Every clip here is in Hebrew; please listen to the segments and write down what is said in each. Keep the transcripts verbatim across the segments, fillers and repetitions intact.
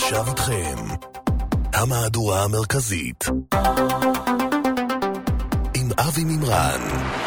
ועכשיו איתכם המהדורה המרכזית עם אבי מימרן.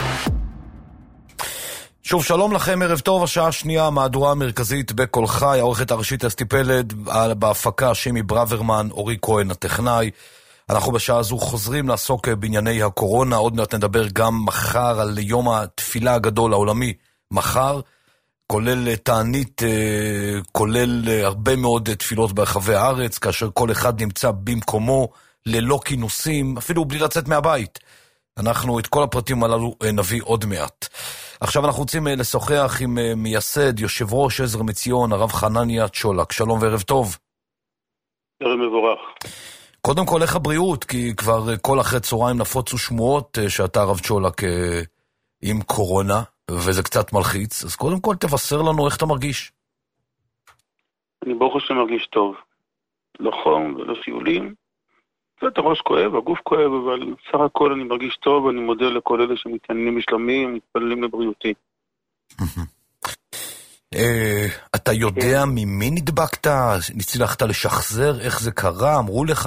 שוב שלום לכם, ערב טוב, השעה שנייה, המהדורה המרכזית בכל חי, העורכת הראשית אסתי פלד, בהפקה שימי ברוורמן, אורי כהן הטכנאי. אנחנו בשעה הזו חוזרים לעסוק בענייני הקורונה, עוד מעט נדבר גם מחר על יום התפילה הגדול העולמי, מחר, כולל תענית, כולל הרבה מאוד תפילות ברחבי הארץ, כאשר כל אחד נמצא במקומו, ללא כינוסים, אפילו בלי לצאת מהבית. אנחנו את כל הפרטים הללו נביא עוד מעט. עכשיו אנחנו רוצים לשוחח עם מייסד, יושב ראש עזר מציון, הרב חנניה צ'ולק. שלום וערב טוב. ערב מבורך. קודם כל, איך הבריאות? כי כבר כל אחרי צהריים נפוצו שמועות שאתה הרב צ'ולק עם קורונה, וזה קצת מלחיץ. אז קודם כל תבשר לנו איך אתה מרגיש. אני ברוך השם מרגיש טוב. לא חום ולא סיולים. קצת הראש כואב, הגוף כואב, אבל סך הכל אני מרגיש טוב, ואני מודה לכל אלה שמתעניינים בשלומי, מתפללים לבריאותי. אתה יודע ממי נדבקת? הצלחת לשחזר? איך זה קרה? אמרו לך?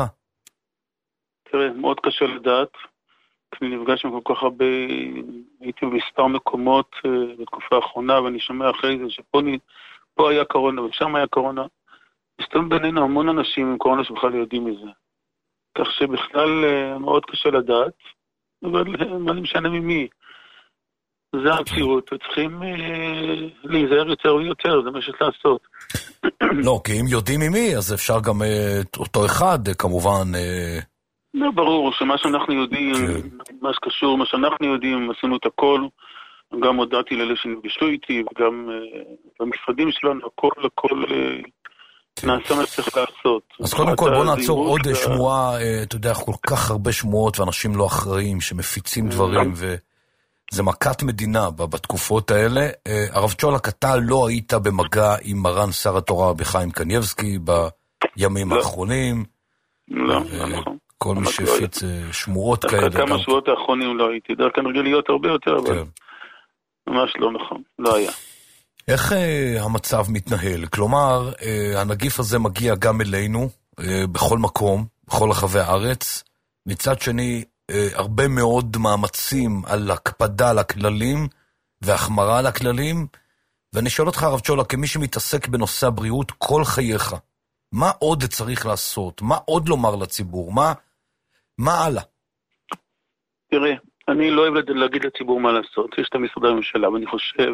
תראה, מאוד קשה לדעת. אני נפגש עם כל כך הרבה, הייתי במספר מקומות בתקופה האחרונה, ואני שומע אחרי זה שפה היה קורונה ושם היה קורונה. מסתובב בינינו המון אנשים עם קורונה שבכלל יודעים מזה. כך שבכלל מאוד קשה לדעת, אבל מה זה משנה ממי? זה המציאות, וצריכים להיזהר יותר ויותר, זה מה שיש לעשות. לא, כי אם יודעים ממי, אז אפשר גם אותו אחד, כמובן. לא, ברור, שמה שאנחנו יודעים, מה שקשור, מה שאנחנו יודעים, עשינו את הכל, גם הודעתי לאלה שנפגשו איתי, וגם במשרדים שלנו, הכל, הכל נעשה מה שצריך לעשות. אז קודם כל בוא נעצור עוד שמועה, אתה יודע, כל כך הרבה שמועות ואנשים לא אחראים שמפיצים דברים, וזה מכת מדינה בתקופות האלה. הרב צ'ולק, אתה לא היית במגע עם מרן שר התורה בחיים קניבסקי בימים האחרונים. לא, נכון. כל מי שהפיץ שמועות כאלה. כמה שבועות האחרונים לא הייתי, דרך כלל להיות הרבה יותר, אבל ממש לא נכון, לא היה. איך המצב מתנהל? כלומר, הנגיף הזה מגיע גם אלינו, בכל מקום, בכל רחבי הארץ. מצד שני, הרבה מאוד מאמצים על הקפדה על הכללים, והחמרה על הכללים. ואני שואל אותך, הרב צ'ולק, כמי שמתעסק בנושא הבריאות כל חייך, מה עוד צריך לעשות? מה עוד לומר לציבור? מה, מה הלאה? תראה, אני לא אוהב להגיד לציבור מה לעשות. יש את המשרדי הממשלה, ואני חושב,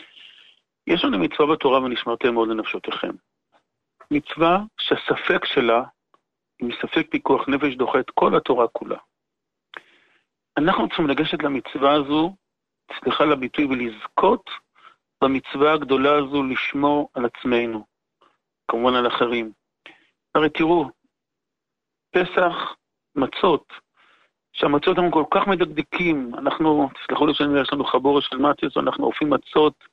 יש לנו מצווה בתורה ונשמרתם מאוד לנפשותיכם. מצווה שהספק שלה, עם ספק פיקוח נפש, דוחה את כל התורה כולה. אנחנו צריכים לגשת למצווה הזו, סליחה לביטוי, ולזכות במצווה הגדולה הזו לשמור על עצמנו, כמובן על אחרים. הרי תראו, פסח, מצות, שהמצות הם כל כך מדקדקים, אנחנו, תסלחו לי שאני יש לנו חבורה של מציוס, אנחנו אופים מצות,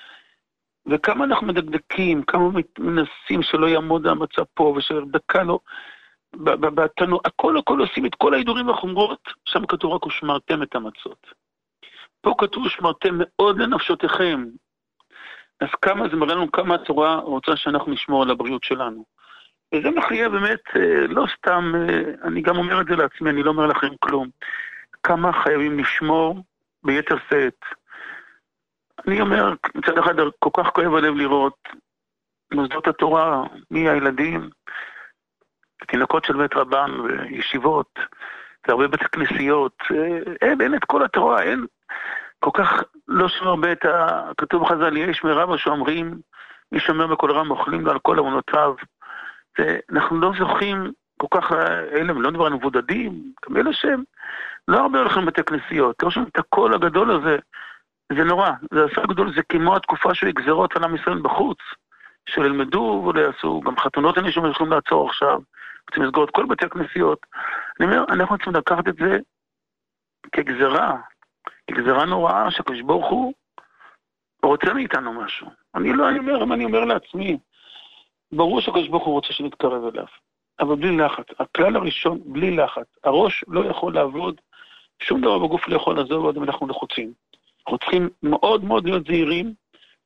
וכמה אנחנו מדקדקים, כמה מנסים שלא יעמוד המצה פה, ושדקה לא, בתנו, הכל הכל עושים את כל ההידורים והחומרות, שם כתוב רק ושמרתם את המצות. פה כתוב ושמרתם מאוד לנפשותיכם, אז כמה זה מראה לנו כמה התורה רוצה שאנחנו נשמור על הבריאות שלנו. וזה מחייב באמת, לא סתם, אני גם אומר את זה לעצמי, אני לא אומר לכם כלום, כמה חייבים לשמור ביתר שאת. אני אומר, מצד אחד כל כך כואב הלב לראות מוסדות התורה, מי הילדים, תינוקות של בית רבן וישיבות, והרבה בית הכנסיות, אין, אין את כל התורה, אין, כל כך לא שומר הרבה את הכתוב בחז"ל, יש מרב שאומרים, מי שומר בכל רם אוכלים לו על כל אמונותיו, ואנחנו לא זוכים כל כך, אלה לא דבר מבודדים, גם אלה שהם לא הרבה הולכים בתי כנסיות, לא שומעים את הקול הגדול הזה, זה נורא, זה עשה גדול, זה כמו התקופה של גזרות על עם ישראל בחוץ, שללמדו ולעשו, גם חתונות אנשים יכולים לעצור עכשיו, רוצים לסגור את כל בתי הכנסיות. אני אומר, אנחנו רוצים לקחת את זה כגזרה, כגזרה נוראה שהקדוש ברוך הוא רוצה מאיתנו משהו. אני לא, אני אומר, אני אומר לעצמי, ברור שהקדוש ברוך הוא רוצה שנתקרב אליו, אבל בלי לחץ. הכלל הראשון, בלי לחץ. הראש לא יכול לעבוד, שום דבר בגוף לא יכול לעזוב, עד אם אנחנו לחוצים. אנחנו צריכים מאוד מאוד להיות זהירים,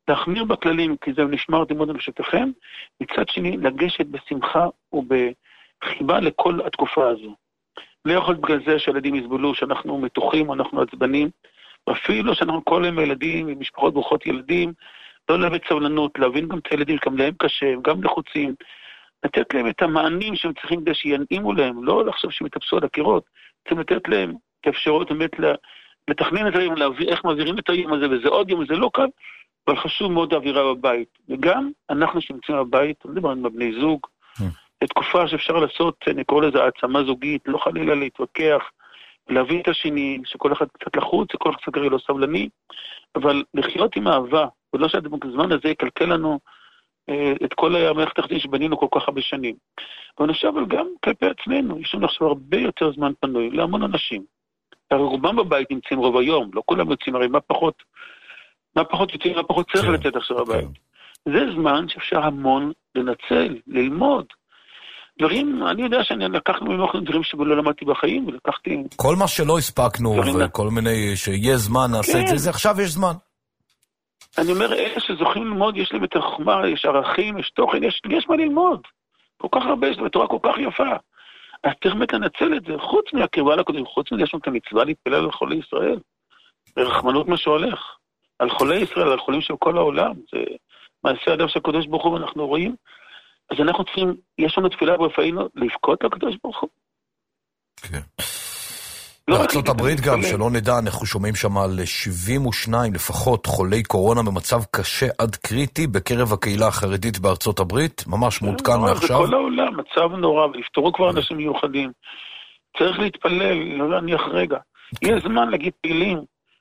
להחמיר בכללים, כי זה נשמרתם מאוד לנפשותיכם, מצד שני, לגשת בשמחה ובחיבה לכל התקופה הזו. לא יכול בגלל זה שהילדים יסבלו שאנחנו מתוחים, אנחנו עצבנים, ואפילו שאנחנו כל הם ילדים, עם משפחות ברוכות ילדים, לא להביא סבלנות, להבין גם את הילדים, גם להם קשה, גם לחוצים, לתת להם את המענים שהם צריכים כדי שינעימו להם, לא לחשוב שהם יתאפסו על הקירות, צריכים לתת להם את האפשרות באמת לתכנן את היום, להביא איך מעבירים את היום הזה, וזה עוד יום, זה לא קל, אבל חשוב מאוד האווירה בבית. וגם אנחנו שנמצאים בבית, אני מדבר עם בני זוג, זו תקופה שאפשר לעשות, אני קורא לזה העצמה זוגית, לא חלילה להתווכח, להביא את השני, שכל אחד קצת לחוץ, שכל אחד קצת לא סבלני, אבל לחיות עם אהבה, ולא שהזמן הזה יקלקל לנו אה, את כל המערכת החדשים שבנינו כל כך הרבה שנים. ואני חושב, אבל גם כלפי עצמנו, יש לנו עכשיו הרבה יותר זמן פנוי, להמון אנשים. הרי רובם בבית נמצאים רוב היום, לא כולם יוצאים, הרי מה פחות, מה פחות יוצאים, מה פחות צריך לצאת עכשיו בבית. זה זמן שאפשר המון לנצל, ללמוד. דברים, אני יודע שאני לקחנו ממך דברים שלא למדתי בחיים, ולקחתי... כל מה שלא הספקנו, וכל מיני, שיהיה זמן, נעשה את זה, זה עכשיו יש זמן. אני אומר, אלה שזוכים ללמוד, יש להם את החוכמה, יש ערכים, יש תוכן, יש, יש מה ללמוד. כל כך הרבה, יש בתורה כל כך יפה. אז צריך באמת לנצל את זה, חוץ מהקרבה לקודם, חוץ מזה יש לנו את המצווה להתפלל על חולי ישראל. ברחמנות מה שהולך. על חולי ישראל, על חולים של כל העולם. זה מעשה אדם של הקדוש ברוך הוא, אנחנו רואים. אז אנחנו צריכים, יש לנו תפילה ברפאינו, לבכות לקדוש ברוך הוא. כן. בארצות הברית גם, שלא נדע, אנחנו שומעים שם על שבעים ושניים לפחות חולי קורונה במצב קשה עד קריטי בקרב הקהילה החרדית בארצות הברית, ממש מעודכן מעכשיו. בכל העולם, מצב נורא, ולפתרו כבר אנשים מיוחדים. צריך להתפלל, לא להניח רגע. יהיה זמן להגיד פעילים.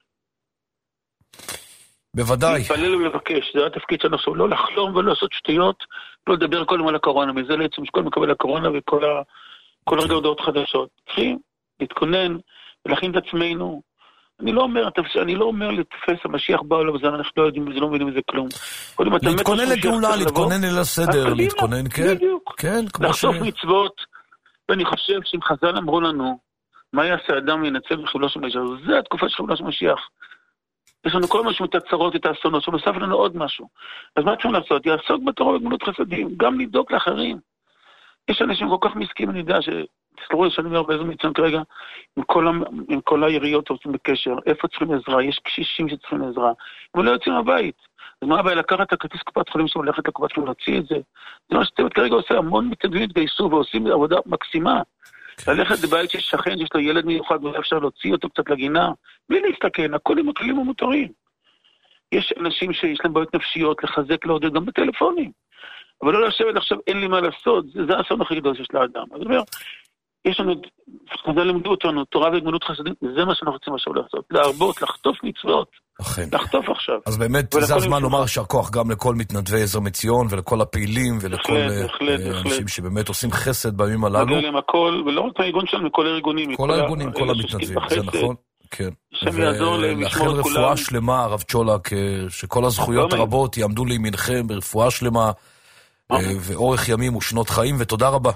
בוודאי. להתפלל ולבקש, זה התפקיד שלנו עכשיו, לא לחלום ולא לעשות שטויות, לא לדבר כל הזמן על הקורונה, מזה לעצם שכל מקבל הקורונה וכל הרגע הודעות חדשות. צריכים להתכונן ולהכין את עצמנו. אני לא אומר, אני לא אומר לתפס המשיח בא עליו, זה אנחנו לא יודעים, זה לא מבינים מזה כלום. להתכונן לגאולה, להתכונן אל הסדר, להתכונן, כן. כן, לחשוף מצוות, ואני חושב שאם חז"ל אמרו לנו, מה יעשה אדם ינצל בחבלו של משיח? זה התקופה של חבלו של משיח. יש לנו כל משהו את הצרות, את האסונות, שנוסף לנו עוד משהו. אז מה צריכים לעשות? יעסוק בתורה ובגמילות חסדים, גם לדאוג לאחרים. יש אנשים כל כך מסכים, אני יודע ש... תסלחו לי שאני אומר באיזה מצוין כרגע, עם כל, עם כל היריות רוצים בקשר, איפה צריכים עזרה? יש קשישים שצריכים עזרה. הם לא יוצאים מהבית. אז מה הבעיה? לקחת את הכרטיס קופת חולים שהולכת לקופת חולים, להוציא את זה. זה מה שאתם כרגע עושה, המון מתנדבים התגייסו ועושים עבודה מקסימה. ללכת לבית שיש שכן, שיש לו ילד מיוחד, ואולי אפשר להוציא אותו קצת לגינה, בלי להסתכן, הכל עם הכלים המותרים. יש אנשים שיש להם בעיות נפשיות, לחזק לעודד גם בטלפונים. אבל לא לשבת עכשיו, אין לי מה לעשות, זה, זה האסון הכי גדול שיש לאדם. אז אומר, יש לנו, חז"ל לימדו אותנו, תורה וגמילות חסדים, זה מה שאנחנו רוצים עכשיו לעשות, להרבות, לחטוף מצוות, אכן. לחטוף עכשיו. אז באמת זה הזמן לומר יישר כוח גם לכל מתנדבי עזר מציון, ולכל הפעילים, ולכל אנשים שבאמת עושים חסד בימים הללו. מגיע להם הכל, ולא רק מהארגון שלנו, מכל הארגונים. כל הארגונים, כל המתנדבים, זה נכון. כן. ולאחל רפואה שלמה, הרב צ'ולק, שכל הזכויות הרבות יעמדו לימינכם ברפואה שלמה, ואורך ימים ושנות חיים, ותודה רבה.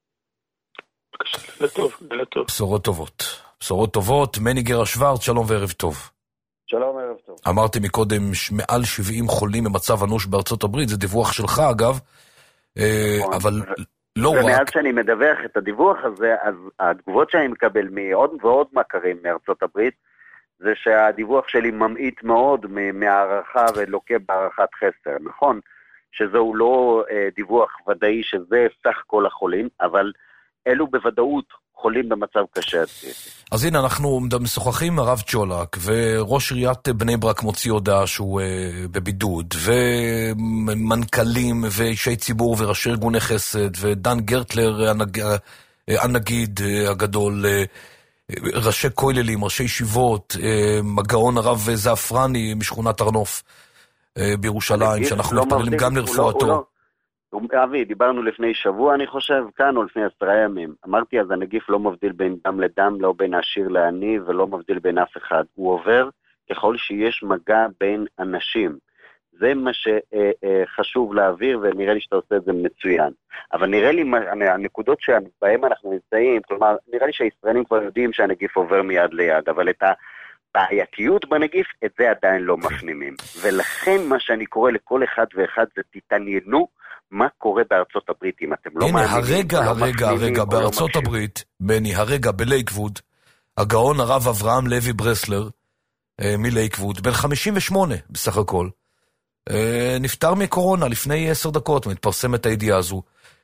בשורות טובות. בשורות טובות. מני גרה שוורץ, שלום וערב טוב. שלום, ערב טוב. אמרתי מקודם מעל שבעים חולים במצב אנוש בארצות הברית, זה דיווח שלך אגב, אבל לא רק... ומאז שאני מדווח את הדיווח הזה, אז התגובות שאני מקבל מעוד ועוד מכרים מארצות הברית, זה שהדיווח שלי ממעיט מאוד מהערכה ולוקה בהערכת חסר. נכון שזהו לא דיווח ודאי שזה סך כל החולים, אבל אלו בוודאות חולים במצב קשה. אז הנה, אנחנו משוחחים עם הרב צ'ולק, וראש עיריית בני ברק מוציא הודעה שהוא uh, בבידוד, ומנכ"לים ואישי ציבור וראשי ארגוני חסד, ודן גרטלר, הנג... הנגיד הגדול, ראשי כוללים, ראשי ישיבות, מגאון הרב זעפרני משכונת הרנוף בירושלים, שאנחנו מתפללים גם לרפואתו. אבי, דיברנו לפני שבוע, אני חושב, כאן או לפני עשרה ימים. אמרתי, אז הנגיף לא מבדיל בין דם לדם, לא בין עשיר לעני, ולא מבדיל בין אף אחד. הוא עובר ככל שיש מגע בין אנשים. זה מה שחשוב להעביר, ונראה לי שאתה עושה את זה מצוין. אבל נראה לי, הנקודות שבהם אנחנו נמצאים, כלומר, נראה לי שהישראלים כבר יודעים שהנגיף עובר מיד ליד, אבל את הבעייתיות בנגיף, את זה עדיין לא מפנימים. ולכן מה שאני קורא לכל אחד ואחד זה תתעניינו מה קורה בארצות הברית, אם אתם לא מאמינים, הרגע, הרגע, הרגע, בארצות הברית, בני, הרגע בלייקווד, הגאון הרב אברהם לוי ברסלר, מלייקווד, בן חמישים ושמונה בסך הכל, נפטר מקורונה לפני עשר דקות, מתפרסמת הידיעה הזו,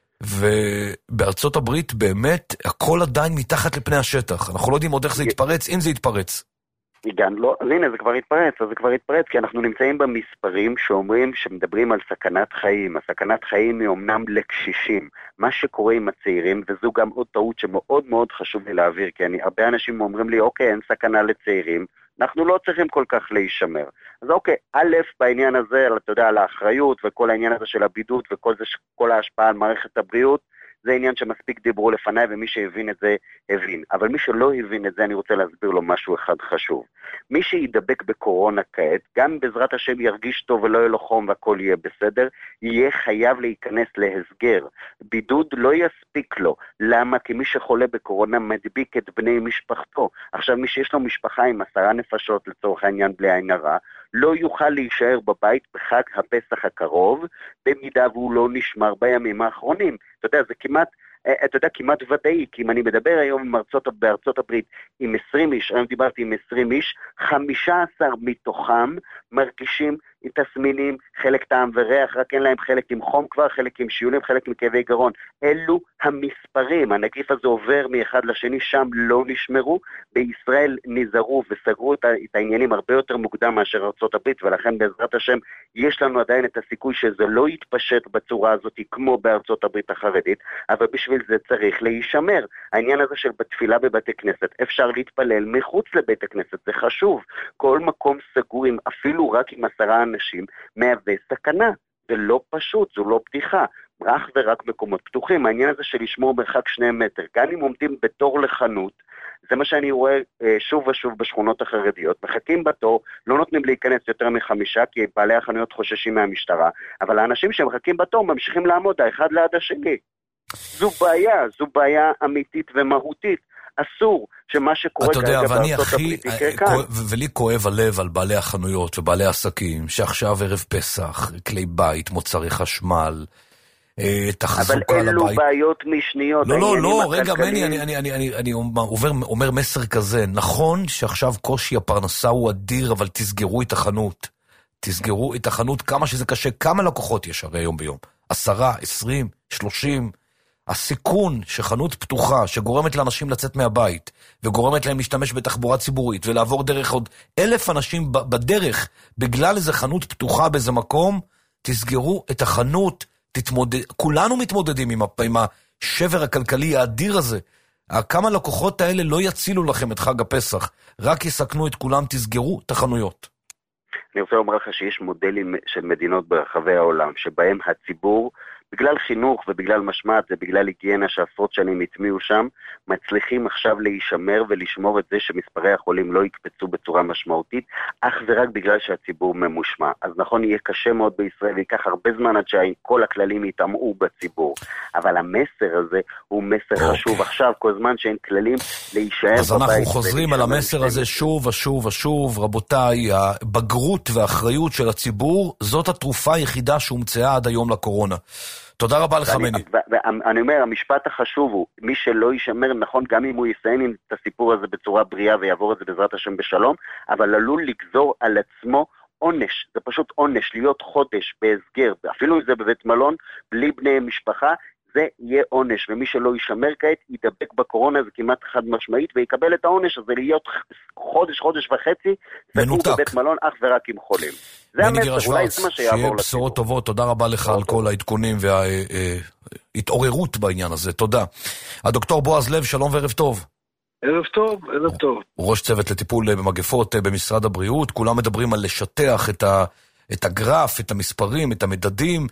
ובארצות הברית באמת הכל עדיין מתחת לפני השטח, אנחנו לא יודעים עוד איך זה יתפרץ, אם זה יתפרץ. גם לא, אז הנה זה כבר התפרץ, אז זה כבר התפרץ, כי אנחנו נמצאים במספרים שאומרים, שמדברים על סכנת חיים, הסכנת חיים היא אומנם לקשישים, מה שקורה עם הצעירים, וזו גם עוד טעות שמאוד מאוד חשוב לי להעביר, כי אני, הרבה אנשים אומרים לי, אוקיי, אין סכנה לצעירים, אנחנו לא צריכים כל כך להישמר. אז אוקיי, א', בעניין הזה, אתה יודע, על האחריות, וכל העניין הזה של הבידוד, וכל זה, כל ההשפעה על מערכת הבריאות, זה עניין שמספיק דיברו לפניי, ומי שהבין את זה, הבין. אבל מי שלא הבין את זה, אני רוצה להסביר לו משהו אחד חשוב. מי שידבק בקורונה כעת, גם בעזרת השם ירגיש טוב ולא יהיה לו חום והכל יהיה בסדר, יהיה חייב להיכנס להסגר. בידוד לא יספיק לו. למה? כי מי שחולה בקורונה מדביק את בני משפחתו. עכשיו, מי שיש לו משפחה עם עשרה נפשות, לצורך העניין בלי עין הרע, לא יוכל להישאר בבית בחג הפסח הקרוב, במידה והוא לא נשמר בימים האחרונים. אתה יודע, זה כמעט, אתה יודע, כמעט ודאי, כי אם אני מדבר היום עם ארצות, בארצות הברית עם עשרים איש, היום דיברתי עם עשרים איש, חמישה עשר מתוכם מרגישים עם תסמינים, חלק טעם וריח, רק אין להם חלק עם חום כבר, חלק עם שיולים, חלק מכאבי גרון. אלו המספרים, הנגיף הזה עובר מאחד לשני, שם לא נשמרו, בישראל נזהרו וסגרו את העניינים הרבה יותר מוקדם מאשר ארצות הברית, ולכן בעזרת השם יש לנו עדיין את הסיכוי שזה לא יתפשט בצורה הזאת כמו בארצות הברית החרדית, אבל בשביל זה צריך להישמר. העניין הזה של בתפילה בבתי כנסת, אפשר להתפלל מחוץ לבית הכנסת, זה חשוב. כל מקום סגור, אפילו רק עם עשרה אנשים, מהווה סכנה. זה לא פשוט, זו לא פתיחה. אך ורק מקומות פתוחים. העניין הזה של לשמור מרחק שני מטר, גם אם עומדים בתור לחנות, זה מה שאני רואה שוב ושוב בשכונות החרדיות, מחכים בתור, לא נותנים להיכנס יותר מחמישה, כי בעלי החנויות חוששים מהמשטרה, אבל האנשים שמחכים בתור ממשיכים לעמוד האחד ליד השני. זו בעיה, זו בעיה אמיתית ומהותית. אסור שמה שקורה כרגע בארצות הברית יקרה כאן. ולי כואב הלב על בעלי החנויות ובעלי עסקים, שעכשיו ערב פסח, כלי בית, מוצרי חשמל, תחזוקה לבית. אבל אלו בעיות משניות. לא, לא, לא, רגע, מני, אני, אני, אני, אני אומר, אומר מסר כזה. נכון שעכשיו קושי הפרנסה הוא אדיר, אבל תסגרו את החנות. תסגרו את החנות כמה שזה קשה. כמה לקוחות יש הרי יום ביום? עשרה, עשרים, שלושים. הסיכון שחנות פתוחה, שגורמת לאנשים לצאת מהבית, וגורמת להם להשתמש בתחבורה ציבורית, ולעבור דרך עוד אלף אנשים בדרך, בגלל איזה חנות פתוחה באיזה מקום, תסגרו את החנות, תתמודד, כולנו מתמודדים עם, עם השבר הכלכלי האדיר הזה. כמה לקוחות האלה לא יצילו לכם את חג הפסח, רק יסכנו את כולם, תסגרו את החנויות. אני רוצה לומר לך שיש מודלים של מדינות ברחבי העולם, שבהם הציבור, בגלל חינוך ובגלל משמעת, זה בגלל היגיינה שעשרות שנים התמיעו שם, מצליחים עכשיו להישמר ולשמור את זה שמספרי החולים לא יקפצו בצורה משמעותית, אך ורק בגלל שהציבור ממושמע. אז נכון, יהיה קשה מאוד בישראל, ויקח הרבה זמן עד שכל הכללים יתאמעו בציבור. אבל המסר הזה הוא מסר okay. חשוב עכשיו, כל זמן שאין כללים להישאר בבית. אז אנחנו חוזרים על המסר הזה שוב ושוב ושוב, רבותיי, הבגרות והאחריות של הציבור, זאת התרופה היחידה שהומצאה עד היום לקורונה. תודה רבה לך מני. אני אומר, המשפט החשוב הוא, מי שלא יישמר, נכון, גם אם הוא יסיים את הסיפור הזה בצורה בריאה ויעבור את זה בעזרת השם בשלום, אבל עלול לגזור על עצמו עונש, זה פשוט עונש, להיות חודש בהסגר, אפילו אם זה בבית מלון, בלי בני משפחה, זה יהיה עונש, ומי שלא יישמר כעת, ידבק בקורונה, זה כמעט חד משמעית, ויקבל את העונש הזה להיות חודש, חודש וחצי, מנותק. בבית מלון אך ורק עם חולים. זה המסר, אולי זה מה שיעבור לציבור. שיהיה בשורות טובות, תודה רבה לך על כל העדכונים וההתעוררות בעניין הזה, תודה. הדוקטור בועז לב, שלום וערב טוב. ערב טוב, ערב טוב. ראש צוות לטיפול במגפות במשרד הבריאות, כולם מדברים על לשטח את, ה, את הגרף, את המספרים, את המדדים,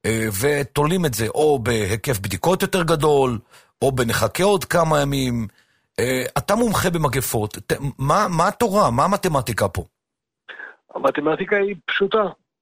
ותולים את זה או בהיקף בדיקות יותר גדול, או בנחכה עוד כמה ימים. אתה מומחה במגפות, מה, מה התורה, מה המתמטיקה פה? המתמטיקה היא פשוטה.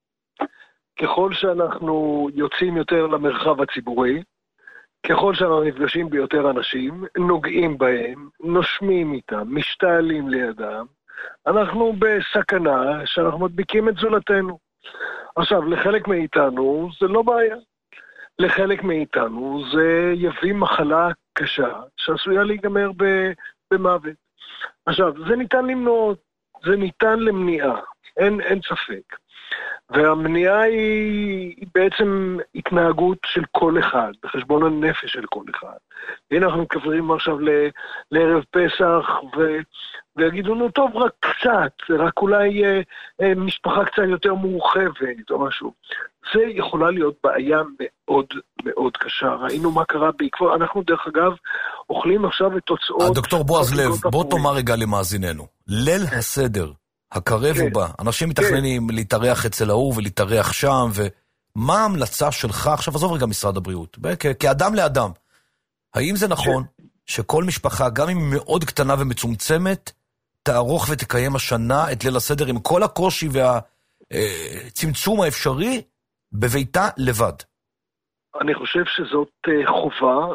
ככל שאנחנו יוצאים יותר למרחב הציבורי, ככל שאנחנו נפגשים ביותר אנשים, נוגעים בהם, נושמים איתם, משתעלים לידם, אנחנו בסכנה שאנחנו מדביקים את זולתנו. עכשיו, לחלק מאיתנו זה לא בעיה. לחלק מאיתנו זה יביא מחלה קשה שעשויה להיגמר במוות. עכשיו, זה ניתן למנוע, זה ניתן למניעה, אין, אין ספק. והמניעה היא, היא בעצם התנהגות של כל אחד, בחשבון הנפש של כל אחד. הנה אנחנו מקברים עכשיו ל, לערב פסח, ו, ויגידו לנו, טוב, רק קצת, רק אולי אה, אה, משפחה קצת יותר מורחבת או משהו. זה יכולה להיות בעיה מאוד מאוד קשה. ראינו מה קרה בעקבות, אנחנו דרך אגב אוכלים עכשיו את תוצאות... דוקטור בועז לב, בוא תאמר רגע למאזיננו. ליל הסדר, הקרב ובא, אנשים מתכננים להתארח אצל ההוא ולהתארח שם, ומה ההמלצה שלך, עכשיו עזוב רגע משרד הבריאות, כאדם לאדם, האם זה נכון שכל משפחה, גם אם היא מאוד קטנה ומצומצמת, תערוך ותקיים השנה את ליל הסדר עם כל הקושי והצמצום האפשרי, בביתה לבד? אני חושב שזאת חובה,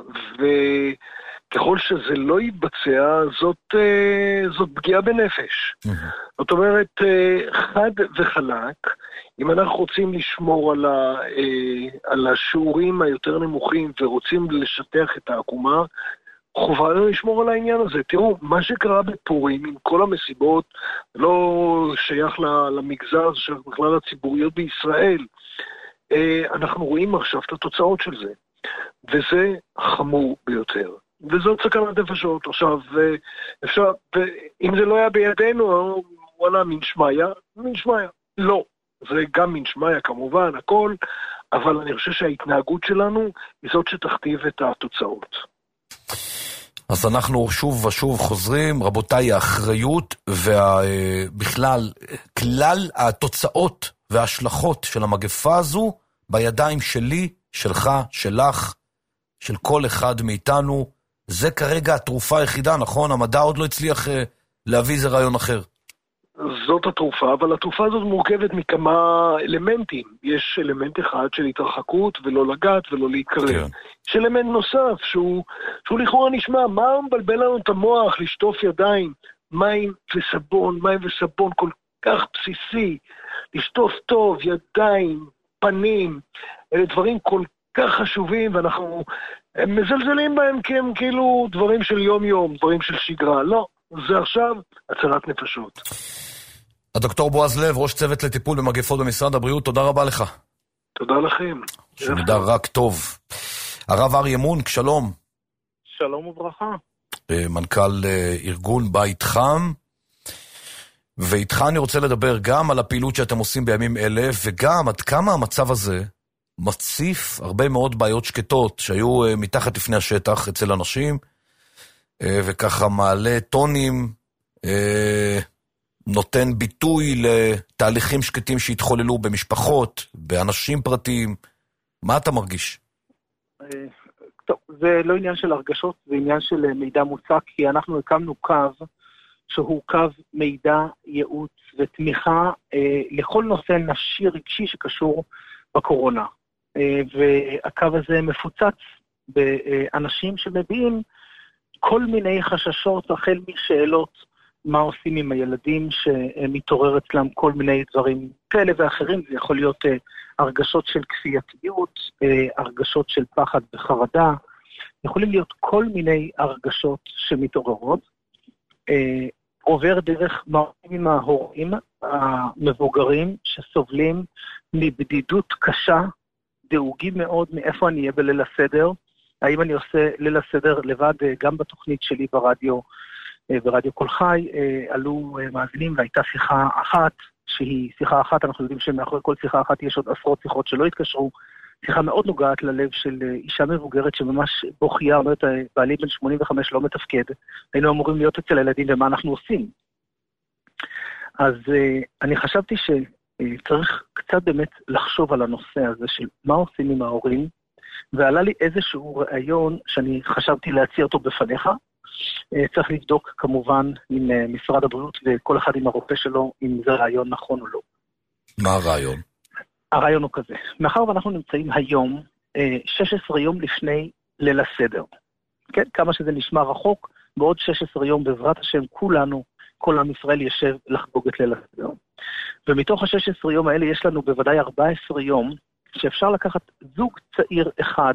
וככל שזה לא יתבצע, זאת, זאת פגיעה בנפש. זאת אומרת, חד וחלק, אם אנחנו רוצים לשמור על, ה, על השיעורים היותר נמוכים, ורוצים לשטח את העקומה, חובה לנו לשמור על העניין הזה. תראו, מה שקרה בפורים, עם כל המסיבות, לא שייך למגזר של בכלל הציבוריות בישראל, אנחנו רואים עכשיו את התוצאות של זה, וזה חמור ביותר, וזאת סכנת נפשות. עכשיו, אפשר, אם זה לא היה בידינו, וואלה, מן שמיה, מן שמיה. לא, זה גם מן שמיה כמובן, הכל, אבל אני חושב שההתנהגות שלנו היא זאת שתכתיב את התוצאות. אז אנחנו שוב ושוב חוזרים, רבותיי, האחריות ובכלל, כלל התוצאות וההשלכות של המגפה הזו בידיים שלי, שלך, שלך, של כל אחד מאיתנו. זה כרגע התרופה היחידה, נכון? המדע עוד לא הצליח להביא איזה רעיון אחר. זאת התרופה, אבל התרופה הזאת מורכבת מכמה אלמנטים. יש אלמנט אחד של התרחקות ולא לגעת ולא להתקרב. כן. יש אלמנט נוסף שהוא, שהוא לכאורה נשמע, מה מבלבל לנו את המוח לשטוף ידיים, מים וסבון, מים וסבון כל כך בסיסי, לשטוף טוב, ידיים, פנים, אלה דברים כל כך חשובים, ואנחנו מזלזלים בהם כי הם כאילו דברים של יום יום, דברים של שגרה. לא, זה עכשיו הצלת נפשות. הדוקטור בועז לב, ראש צוות לטיפול במגפות במשרד הבריאות, תודה רבה לך. תודה לכם. שנדע רק טוב. הרב אריה מונק, שלום. שלום וברכה. מנכ"ל ארגון בית חם, ואיתך אני רוצה לדבר גם על הפעילות שאתם עושים בימים אלה, וגם עד כמה המצב הזה מציף הרבה מאוד בעיות שקטות שהיו מתחת לפני השטח אצל אנשים, וככה מעלה טונים, נותן ביטוי לתהליכים שקטים שהתחוללו במשפחות, באנשים פרטיים. מה אתה מרגיש? טוב, זה לא עניין של הרגשות, זה עניין של מידע מוצק, כי אנחנו הקמנו קו שהוא קו מידע, ייעוץ ותמיכה אה, לכל נושא נפשי רגשי שקשור בקורונה. אה, והקו הזה מפוצץ באנשים שמביעים כל מיני חששות, החל משאלות מה עושים עם הילדים שמתעורר אצלם כל מיני דברים כאלה ואחרים. זה יכול להיות אה, הרגשות של כפייתיות, אה, הרגשות של פחד וחרדה, יכולים להיות כל מיני הרגשות שמתעוררות. אה, עובר דרך מערכים עם ההורים המבוגרים שסובלים מבדידות קשה, דאוגים מאוד מאיפה אני אהיה בליל הסדר, האם אני עושה ליל הסדר לבד. גם בתוכנית שלי ברדיו, ברדיו כל חי, עלו מאזינים והייתה שיחה אחת, שהיא שיחה אחת, אנחנו יודעים שמאחורי כל שיחה אחת יש עוד עשרות שיחות שלא התקשרו, שיחה מאוד נוגעת ללב של אישה מבוגרת שממש בוכייה, אומרת, בעלי בן שמונים וחמש לא מתפקד, היינו אמורים להיות אצל הילדים ומה אנחנו עושים. אז אני חשבתי שצריך קצת באמת לחשוב על הנושא הזה של מה עושים עם ההורים, ועלה לי איזשהו רעיון שאני חשבתי להציע אותו בפניך. צריך לבדוק כמובן עם משרד הבריאות וכל אחד עם הרופא שלו, אם זה רעיון נכון או לא. מה הרעיון? הרעיון הוא כזה, מאחר ואנחנו נמצאים היום שש עשרה יום לפני ליל הסדר, כן? כמה שזה נשמע רחוק, בעוד שש עשרה יום בעזרת השם כולנו כל עם ישראל ישב לחגוג את ליל הסדר. ומתוך ה-שש עשרה יום האלה יש לנו בוודאי ארבע עשרה יום, שאפשר לקחת זוג צעיר אחד,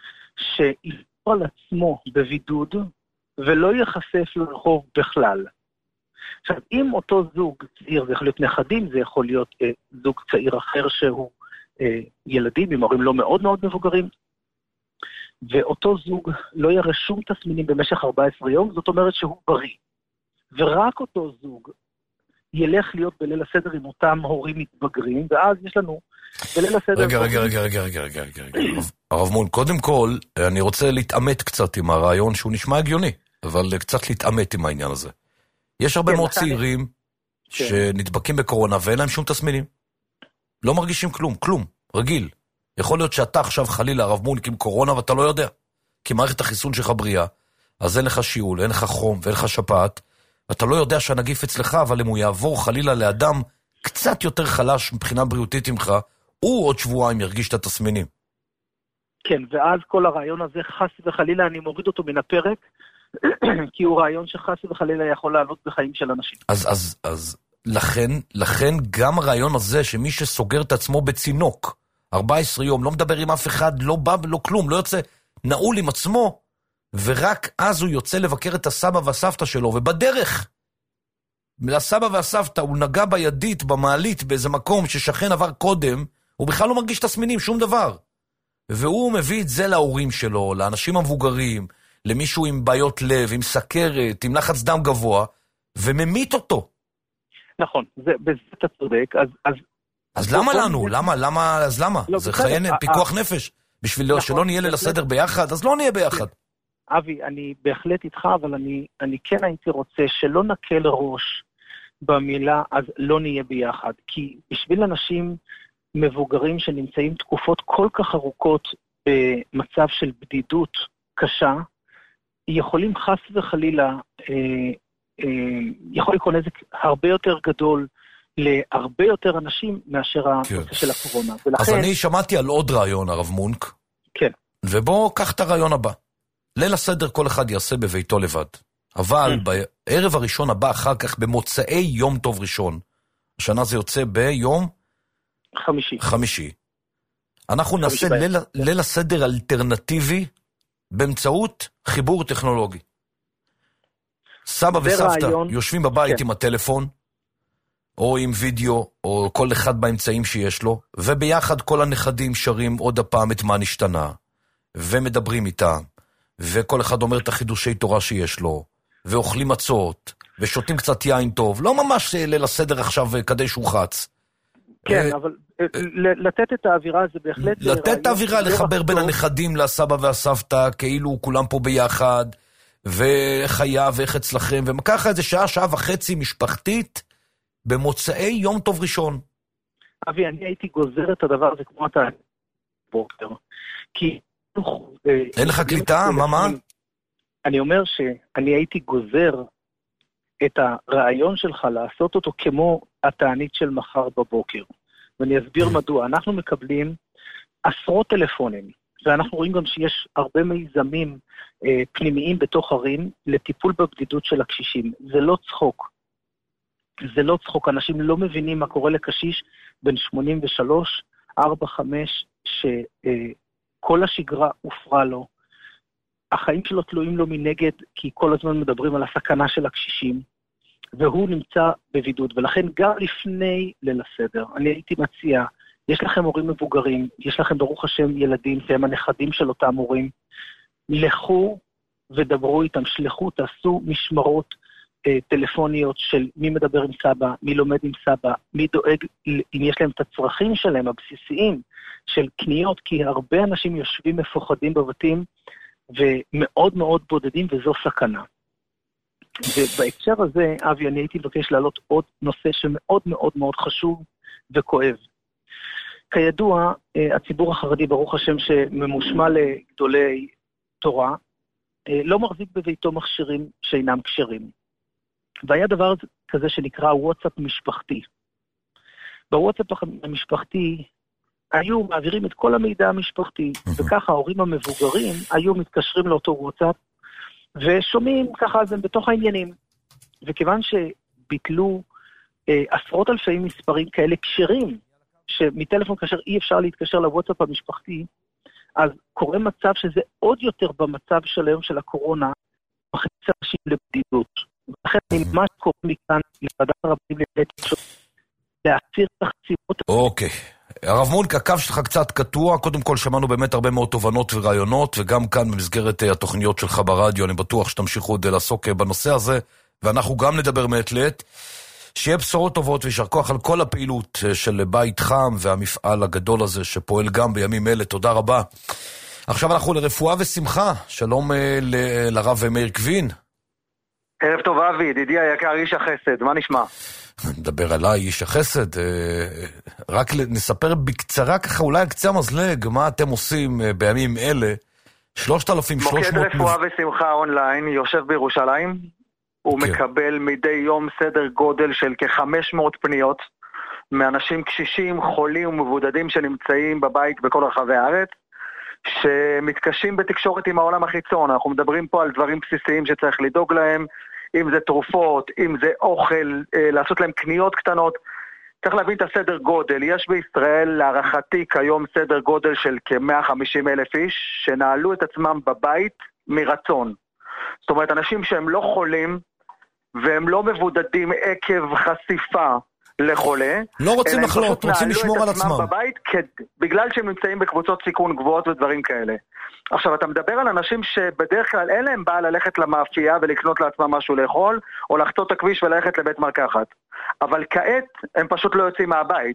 שיפור על עצמו בבידוד, ולא יחשף לרחוב בכלל. עכשיו, אם אותו זוג צעיר, זה יכול להיות נכדים, זה יכול להיות אה, זוג צעיר אחר שהוא אה, ילדים, עם הורים לא מאוד מאוד מבוגרים, ואותו זוג לא יראה שום תסמינים במשך ארבע עשרה יום, זאת אומרת שהוא בריא. ורק אותו זוג ילך להיות בליל הסדר עם אותם הורים מתבגרים, ואז יש לנו בליל הסדר... רגע, רגע, רגע, רגע, רגע, רגע, רגע. הרב מון, קודם כל, אני רוצה להתאמת קצת עם הרעיון שהוא נשמע הגיוני, אבל קצת להתאמת עם העניין הזה. יש הרבה מאוד צעירים שנדבקים בקורונה ואין להם שום תסמינים. לא מרגישים כלום, כלום, רגיל. יכול להיות שאתה עכשיו חלילה הרב מון עם קורונה ואתה לא יודע. כי מערכת החיסון שלך בריאה, אז אין לך שיעול, אין לך חום ואין לך שפעת. אתה לא יודע שהנגיף אצלך, אבל אם הוא יעבור חלילה לאדם קצת יותר חלש מבחינה בריאותית ממך, הוא עוד שבועיים ירגיש את התסמינים. כן, ואז כל הרעיון הזה חס וחלילה, אני מוריד אותו מן הפרק, כי הוא רעיון שחס וחלילה יכול לעלות בחיים של אנשים. אז, אז, אז, לכן, לכן גם הרעיון הזה שמי שסוגר את עצמו בצינוק, ארבע עשרה יום, לא מדבר עם אף אחד, לא בא, לא כלום, לא יוצא, נעול עם עצמו, ורק אז הוא יוצא לבקר את הסבא והסבתא שלו, ובדרך, לסבא והסבתא, הוא נגע בידית, במעלית, באיזה מקום ששכן עבר קודם, הוא בכלל לא מרגיש תסמינים, שום דבר. והוא מביא את זה להורים שלו, לאנשים המבוגרים, למישהו עם בעיות לב, עם סכרת, עם לחץ דם גבוה, וממית אותו. נכון, זה, בזה אתה צודק, אז... אז, אז למה לנו? למה, למה, אז למה? לא, זה בסדר, חיי אה, פיקוח אה, נפש. בשביל נכון, שלא נהיה ליל הסדר ביחד, אז לא נהיה ביחד. אבי, אני בהחלט איתך, אבל אני, אני כן הייתי רוצה שלא נקל ראש במילה, אז לא נהיה ביחד. כי בשביל אנשים מבוגרים שנמצאים תקופות כל כך ארוכות במצב של בדידות קשה, יכולים חס וחלילה, אה, אה, יכול לקרוא נזק הרבה יותר גדול להרבה יותר אנשים מאשר כן. הנושא של הקורונה. ולכן... אז אני שמעתי על עוד רעיון, הרב מונק. כן. ובוא, קח את הרעיון הבא. ליל הסדר כל אחד יעשה בביתו לבד. אבל בערב הראשון הבא, אחר כך במוצאי יום טוב ראשון, השנה זה יוצא ביום חמישי. חמישי. אנחנו נעשה ליל, ליל הסדר אלטרנטיבי באמצעות חיבור טכנולוגי. סבא וסבתא רעיון... יושבים בבית כן. עם הטלפון, או עם וידאו, או כל אחד באמצעים שיש לו, וביחד כל הנכדים שרים עוד הפעם את מה נשתנה, ומדברים איתם, וכל אחד אומר את החידושי תורה שיש לו, ואוכלים מצות, ושותים קצת יין טוב, לא ממש ליל הסדר עכשיו כדי שהוא חץ. כן, אבל לתת את האווירה זה בהחלט... לתת את האווירה, לחבר בין הנכדים לסבא והסבתא, כאילו כולם פה ביחד, ואיך היה ואיך אצלכם, וככה איזה שעה, שעה וחצי משפחתית, במוצאי יום טוב ראשון. אבי, אני הייתי גוזר את הדבר הזה כמו אתה בוקר, כי... אין לך קליטה? מה, מה? אני אומר שאני הייתי גוזר את הרעיון שלך לעשות אותו כמו התענית של מחר בבוקר. ואני אסביר מדוע. אנחנו מקבלים עשרות טלפונים, ואנחנו רואים גם שיש הרבה מיזמים אה, פנימיים בתוך ערים לטיפול בבדידות של הקשישים. זה לא צחוק. זה לא צחוק. אנשים לא מבינים מה קורה לקשיש בין שמונים ושלוש, ארבע, חמש, שכל השגרה הופרה לו. החיים שלו תלויים לו מנגד, כי כל הזמן מדברים על הסכנה של הקשישים, והוא נמצא בבידוד. ולכן גם לפני ליל הסדר, אני הייתי מציע, יש לכם הורים מבוגרים, יש לכם ברוך השם ילדים, שהם הנכדים של אותם הורים, לכו ודברו איתם, שלחו, תעשו משמרות אה, טלפוניות של מי מדבר עם סבא, מי לומד עם סבא, מי דואג אם יש להם את הצרכים שלהם, הבסיסיים, של קניות, כי הרבה אנשים יושבים מפוחדים בבתים, ומאוד מאוד בודדים, וזו סכנה. ובהקשר הזה, אבי, אני הייתי מבקש להעלות עוד נושא שמאוד מאוד מאוד חשוב וכואב. כידוע, הציבור החרדי, ברוך השם, שממושמע לגדולי תורה, לא מחזיק בביתו מכשירים שאינם כשרים. והיה דבר כזה שנקרא וואטסאפ משפחתי. בוואטסאפ המשפחתי, היו מעבירים את כל המידע המשפחתי, וככה ההורים המבוגרים היו מתקשרים לאותו וואטסאפ, ושומעים ככה אז הם בתוך העניינים. וכיוון ביטלו אה, עשרות אלפי מספרים כאלה כשרים, שמטלפון כאשר אי אפשר להתקשר לוואטסאפ המשפחתי, אז קורה מצב שזה עוד יותר במצב של היום של הקורונה, מכניס אנשים לבדידות. ולכן אני ממש קורא מכאן לוועדת הרבנים להסיר את החסימות. אוקיי. הרב מונק, הקו שלך קצת קטוע, קודם כל שמענו באמת הרבה מאוד תובנות ורעיונות, וגם כאן במסגרת התוכניות שלך ברדיו, אני בטוח שתמשיכו עוד לעסוק בנושא הזה, ואנחנו גם נדבר מעת לעת. שיהיה בשורות טובות וישר כוח על כל הפעילות של בית חם והמפעל הגדול הזה שפועל גם בימים אלה. תודה רבה. עכשיו אנחנו לרפואה ושמחה. שלום ל- לרב מאיר קווין. ערב טוב אבי, ידידי היקר, איש החסד, מה נשמע? נדבר עליי, איש החסד. רק נספר בקצרה ככה, אולי קצה מזלג, מה אתם עושים בימים אלה. שלושת אלפים ושלוש מאות... מוקד רפואה ושמחה אונליין יושב בירושלים. הוא כן. מקבל מדי יום סדר גודל של כ-חמש מאות פניות מאנשים קשישים, חולים ומבודדים שנמצאים בבית בכל רחבי הארץ, שמתקשים בתקשורת עם העולם החיצון. אנחנו מדברים פה על דברים בסיסיים שצריך לדאוג להם, אם זה תרופות, אם זה אוכל, לעשות להם קניות קטנות. צריך להבין את הסדר גודל. יש בישראל להערכתי כיום סדר גודל של כ-מאה וחמישים אלף איש שנעלו את עצמם בבית מרצון. זאת אומרת, אנשים שהם לא חולים והם לא מבודדים עקב חשיפה לחולה. לא רוצים לחלות, רוצים לשמור על עצמם. בבית, כד... בגלל שהם נמצאים בקבוצות סיכון גבוהות ודברים כאלה. עכשיו, אתה מדבר על אנשים שבדרך כלל אין להם בעיה ללכת למאפייה ולקנות לעצמם משהו לאכול, או לחצות את הכביש וללכת לבית מרקחת. אבל כעת הם פשוט לא יוצאים מהבית.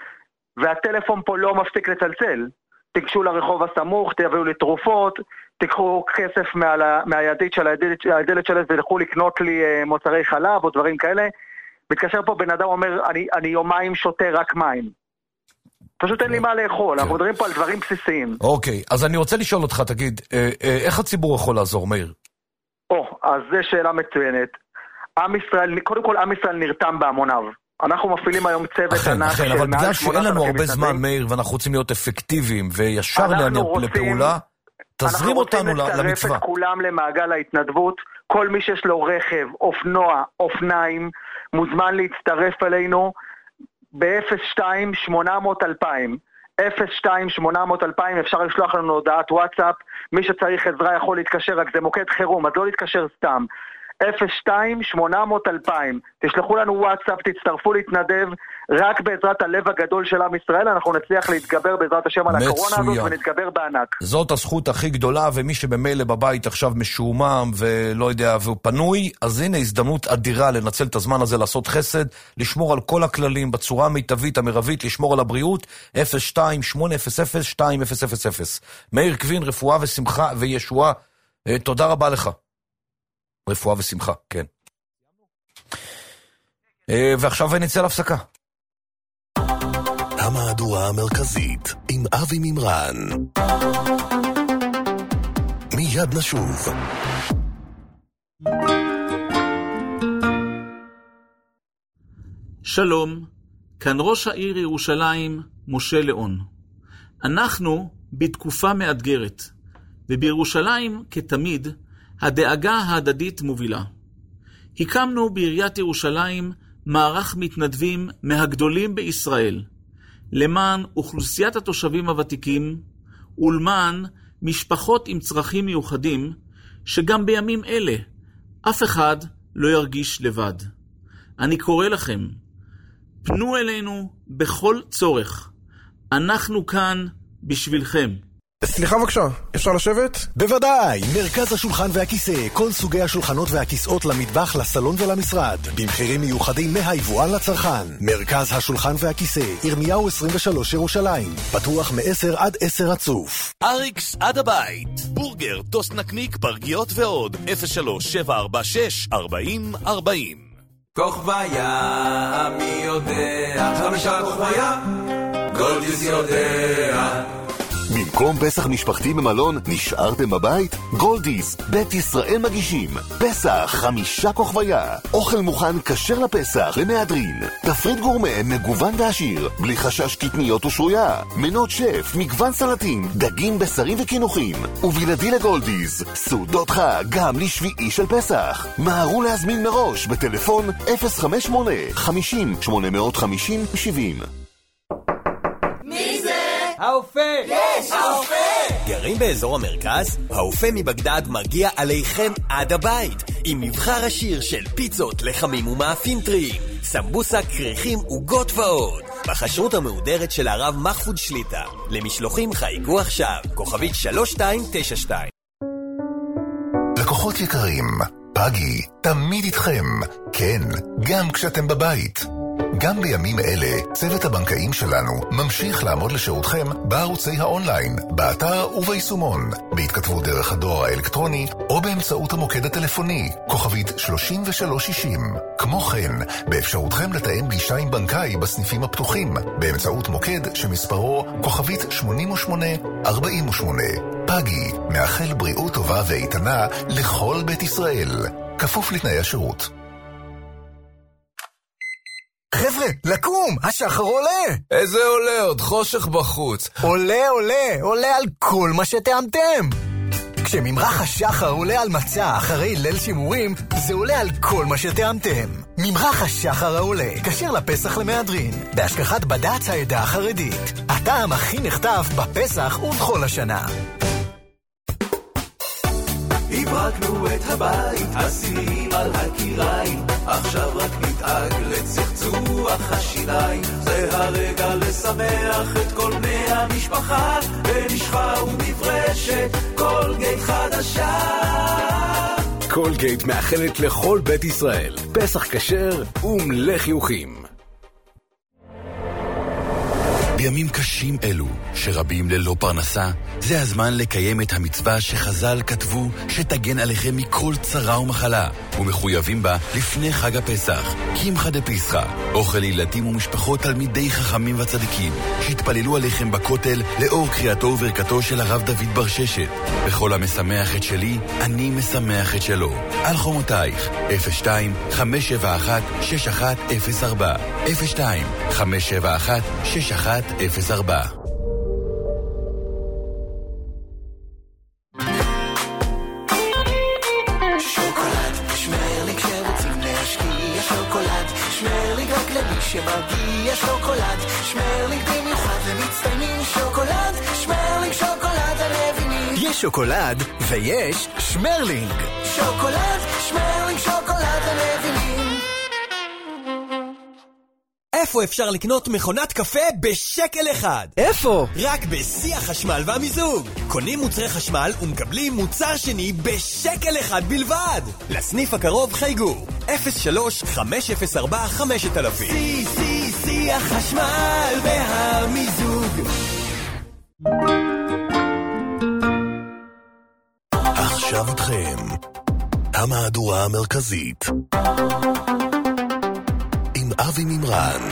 והטלפון פה לא מפסיק לצלצל. תיגשו לרחוב הסמוך, תביאו לי תרופות, תיקחו כסף מה, מהידית של הדלת שלהם ולכו לקנות לי מוצרי חלב או דברים כאלה. מתקשר פה בן אדם אומר, אני, אני יומיים שותה רק מים. פשוט אין לי מה לאכול, אנחנו מדברים פה על דברים בסיסיים. אוקיי, אז אני רוצה לשאול אותך, תגיד, איך הציבור יכול לעזור, מאיר? או, אז זו שאלה מצוינת. עם ישראל, קודם כל עם ישראל נרתם בהמוניו. אנחנו מפעילים היום צוות ענק. אכן, אכן, אבל בגלל שאין לנו הרבה זמן, מאיר, ואנחנו רוצים להיות אפקטיביים וישר לפעולה, תזרים אותנו למצווה. אנחנו רוצים לצרף את כולם למעגל ההתנדבות. כל מי שיש לו רכב, אופנוע, אופניים, מוזמן להצטרף אלינו ב-אפס שתיים שמונה אפס אפס אלפיים. אפס שתיים שמונה אפס אפס אלפיים, אפשר לשלוח לנו הודעת וואטסאפ. מי שצריך עזרה יכול להתקשר, רק זה מוקד חירום, אז לא להתקשר סתם. אפס שתיים שמונה אפס אפס אלפיים. תשלחו לנו וואטסאפ, תצטרפו להתנדב. רק בעזרת הלב הגדול של עם ישראל אנחנו נצליח להתגבר בעזרת השם על הקורונה הזאת ונתגבר בענק. זאת הזכות הכי גדולה, ומי שבמילא בבית עכשיו משועמם ולא יודע והוא פנוי, אז הנה הזדמנות אדירה לנצל את הזמן הזה לעשות חסד, לשמור על כל הכללים בצורה המיטבית המרבית, לשמור על הבריאות. אפס שתיים שמונה אפס אפס שתיים אפס אפס אפס. מאיר קווין, רפואה ושמחה וישועה, תודה רבה לך. רפואה ושמחה, כן. ועכשיו נצא להפסקה. המהדורה המרכזית עם אבי מימרן. מיד נשוב. שלום, כאן ראש העיר ירושלים, משה ליאון. אנחנו בתקופה מאתגרת, ובירושלים כתמיד הדאגה ההדדית מובילה. הקמנו בעיריית ירושלים מערך מתנדבים מהגדולים בישראל, למען אוכלוסיית התושבים הוותיקים, ולמען משפחות עם צרכים מיוחדים, שגם בימים אלה אף אחד לא ירגיש לבד. אני קורא לכם, פנו אלינו בכל צורך. אנחנו כאן בשבילכם. סליחה בבקשה, אפשר לשבת? בוודאי, מרכז השולחן והכיסא, כל סוגי השולחנות והכיסאות למטבח, לסלון ולמשרד, במחירים מיוחדים מהיבואן לצרכן. מרכז השולחן והכיסא, ירמיהו עשרים ושלוש ירושלים, פתוח מ-עשר עד עשר רצוף. אריקס עד הבית, בורגר, טוסט נקניק, פרגיות ועוד, אפס שלוש שבע ארבע שש ארבעים ארבעים. כוכביה, מי יודע, חמישה כוכביה, גולדיס יודע. במקום פסח משפחתי במלון, נשארתם בבית? גולדיס, בית ישראל מגישים פסח חמישה כוכביה, אוכל מוכן כשר לפסח למהדרין, תפריט גורמה מגוון ועשיר, בלי חשש קטניות ושרויה, מנות שף, מגוון סלטים, דגים, בשרים וכינוחים, ובלעדי לגולדיס, סעודות חג גם לשביעי של פסח. מהרו להזמין מראש בטלפון אפס חמש שמונה חמישים שמונה חמישים שבעים. מי זה? האופה! יש! האופה! גרים באזור המרכז? האופה מבגדד מגיע עליכם עד הבית עם מבחר עשיר של פיצות, לחמים ומאפים טריים, סמבוסה, קרחים, עוגות ועוד בחשרות המהודרת של הרב מחפוד שליטה. למשלוחים חייגו עכשיו כוכבית שלוש שתיים תשע שתיים. לקוחות יקרים, פאגי תמיד איתכם, כן, גם כשאתם בבית. גם בימים אלה, צוות הבנקאים שלנו ממשיך לעמוד לשירותכם בערוצי האונליין, באתר וביישומון, בהתכתבות דרך הדואר האלקטרוני או באמצעות המוקד הטלפוני, כוכבית שלושים ושלוש שישים. כמו כן, באפשרותכם לתאם פגישה עם בנקאי בסניפים הפתוחים, באמצעות מוקד שמספרו כוכבית שמונים ושמונה ארבעים ושמונה. פאגי, מאחל בריאות טובה ואיתנה לכל בית ישראל. כפוף לתנאי השירות. חבר'ה, לקום! השחר עולה! איזה עולה? עוד חושך בחוץ. עולה, עולה, עולה על כל מה שטעמתם! כשממרח השחר עולה על מצה אחרי ליל שימורים, זה עולה על כל מה שטעמתם. ממרח השחר העולה, כשר לפסח למהדרין, בהשגחת בד"ץ העדה החרדית. הטעם הכי נחטף בפסח ובכל השנה. הברקנו את הבית, הסינים על הקיריים, עכשיו רק נתאג לצחצוח השיניים. זה הרגע לשמח את כל בני המשפחה, במשחה ומברשת קולגייט חדשה. קולגייט מאחלת לכל בית ישראל פסח כשר ומלא חיוכים. בימים קשים אלו, שרבים ללא פרנסה, זה הזמן לקיים את המצווה שחז"ל כתבו שתגן עליכם מכל צרה ומחלה, ומחויבים בה לפני חג הפסח. קמחא דפסחא, אוכל ילדים ומשפחות תלמידי חכמים וצדיקים, שהתפללו עליכם בכותל לאור קריאתו וברכתו של הרב דוד בר ששת. בכל המשמח את שלי, אני משמח את שלו. על חומותייך, אפס שתיים חמש שבע אחת שש אחת אפס ארבע, אפס שתיים חמש שבע אחת שש אחת אפס ארבע. שוקולד, שמרליק שרוצים להשקיע, שוקולד, שמרליק רק למי שמרגיע, שוקולד, שמרליק במיוחד למצטיינים, שוקולד, שמרליק שוקולד הנבינים. יש שוקולד ויש שמרלינג. שוקולד, שמרליק שוקולד הנבינים. איפה אפשר לקנות מכונת קפה בשקל אחד? איפה? רק בשיא החשמל והמיזוג. קונים מוצרי חשמל ומקבלים מוצר שני בשקל אחד בלבד. לסניף הקרוב חייגו אפס שלוש חמש אפס ארבע חמש אלף. שיא, שיא, שיא החשמל והמיזוג. עכשיו איתכם המהדורה המרכזית עם אבי ממרן.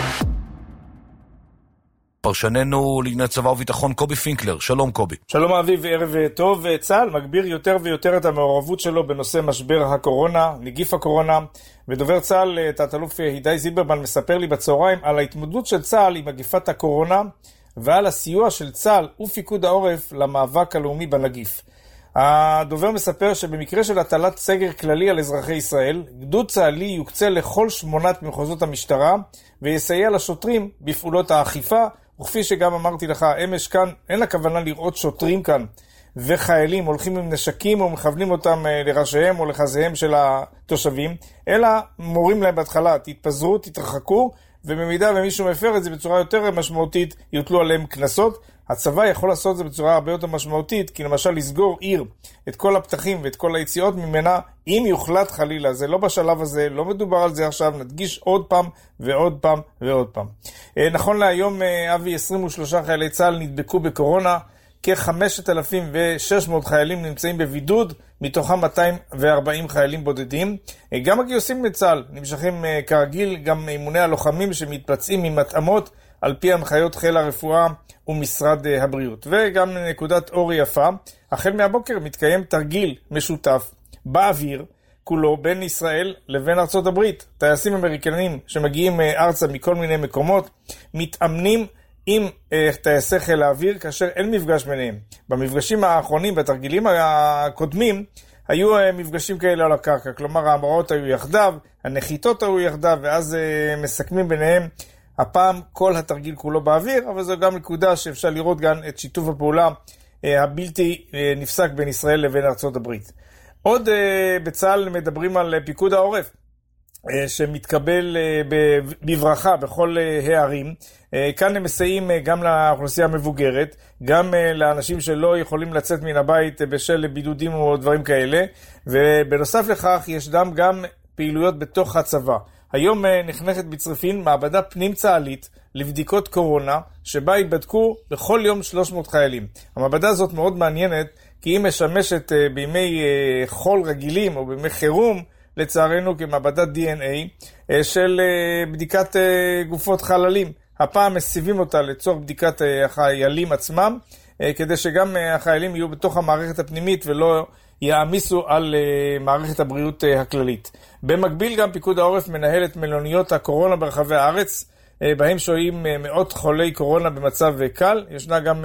פרשננו לענייני צבא וביטחון קובי פינקלר. שלום קובי. שלום אביב, ערב טוב. צה"ל מגביר יותר ויותר את המעורבות שלו בנושא משבר הקורונה, נגיף הקורונה, ודובר צה"ל תת-אלוף הידי זילברמן מספר לי בצהריים על ההתמודדות של צה"ל עם מגפת הקורונה ועל הסיוע של צה"ל ופיקוד העורף למאבק הלאומי בנגיף. הדובר מספר שבמקרה של הטלת סגר כללי על אזרחי ישראל, גדוד צה"לי יוקצה לכל שמונת מחוזות המשטרה ויסייע לשוטרים בפעולות האכיפה, וכפי שגם אמרתי לך, אמש כאן אין הכוונה לראות שוטרים כאן וחיילים הולכים עם נשקים ומכוונים אותם לראשיהם או לחזיהם של התושבים, אלא מורים להם בהתחלה, תתפזרו, תתרחקו, ובמידה ומישהו מפר את זה בצורה יותר משמעותית, יוטלו עליהם קנסות. הצבא יכול לעשות את זה בצורה הרבה יותר משמעותית, כי למשל לסגור עיר, את כל הפתחים ואת כל היציאות ממנה, אם יוחלט חלילה, זה לא בשלב הזה, לא מדובר על זה עכשיו, נדגיש עוד פעם ועוד פעם ועוד פעם. נכון להיום, אבי, עשרים ושלושה חיילי צה"ל נדבקו בקורונה, כ-חמשת אלפים ושש מאות חיילים נמצאים בבידוד, מתוכם מאתיים וארבעים חיילים בודדים. גם הגיוסים לצה"ל נמשכים כרגיל, גם אימוני הלוחמים שמתבצעים עם התאמות על פי הנחיות חיל הרפואה ומשרד הבריאות. וגם נקודת אור יפה, החל מהבוקר מתקיים תרגיל משותף באוויר, כולו בין ישראל לבין ארצות הברית. טייסים אמריקנים שמגיעים ארצה מכל מיני מקומות, מתאמנים עם טייסי חיל האוויר כאשר אין מפגש ביניהם. במפגשים האחרונים, בתרגילים הקודמים, היו מפגשים כאלה על הקרקע, כלומר ההמראות היו יחדיו, הנחיתות היו יחדיו, ואז מסכמים ביניהם. הפעם כל התרגיל כולו באוויר, אבל זו גם נקודה שאפשר לראות גם את שיתוף הפעולה הבלתי נפסק בין ישראל לבין ארצות הברית. עוד בצה"ל מדברים על פיקוד העורף, שמתקבל בברכה בכל הערים. כאן הם מסייעים גם לאוכלוסייה המבוגרת, גם לאנשים שלא יכולים לצאת מן הבית בשל בידודים או דברים כאלה, ובנוסף לכך יש גם, גם פעילויות בתוך הצבא. היום נחנכת בצריפין מעבדה פנים צה"לית לבדיקות קורונה, שבה ייבדקו בכל יום שלוש מאות חיילים. המעבדה הזאת מאוד מעניינת, כי היא משמשת בימי חול רגילים או בימי חירום, לצערנו כמעבדת די אן איי של בדיקת גופות חללים. הפעם מסיבים אותה לצורך בדיקת החיילים עצמם, כדי שגם החיילים יהיו בתוך המערכת הפנימית ולא יעמיסו על מערכת הבריאות הכללית. במקביל גם פיקוד העורף מנהל את מלוניות הקורונה ברחבי הארץ, בהם שוהים מאות חולי קורונה במצב קל. ישנה גם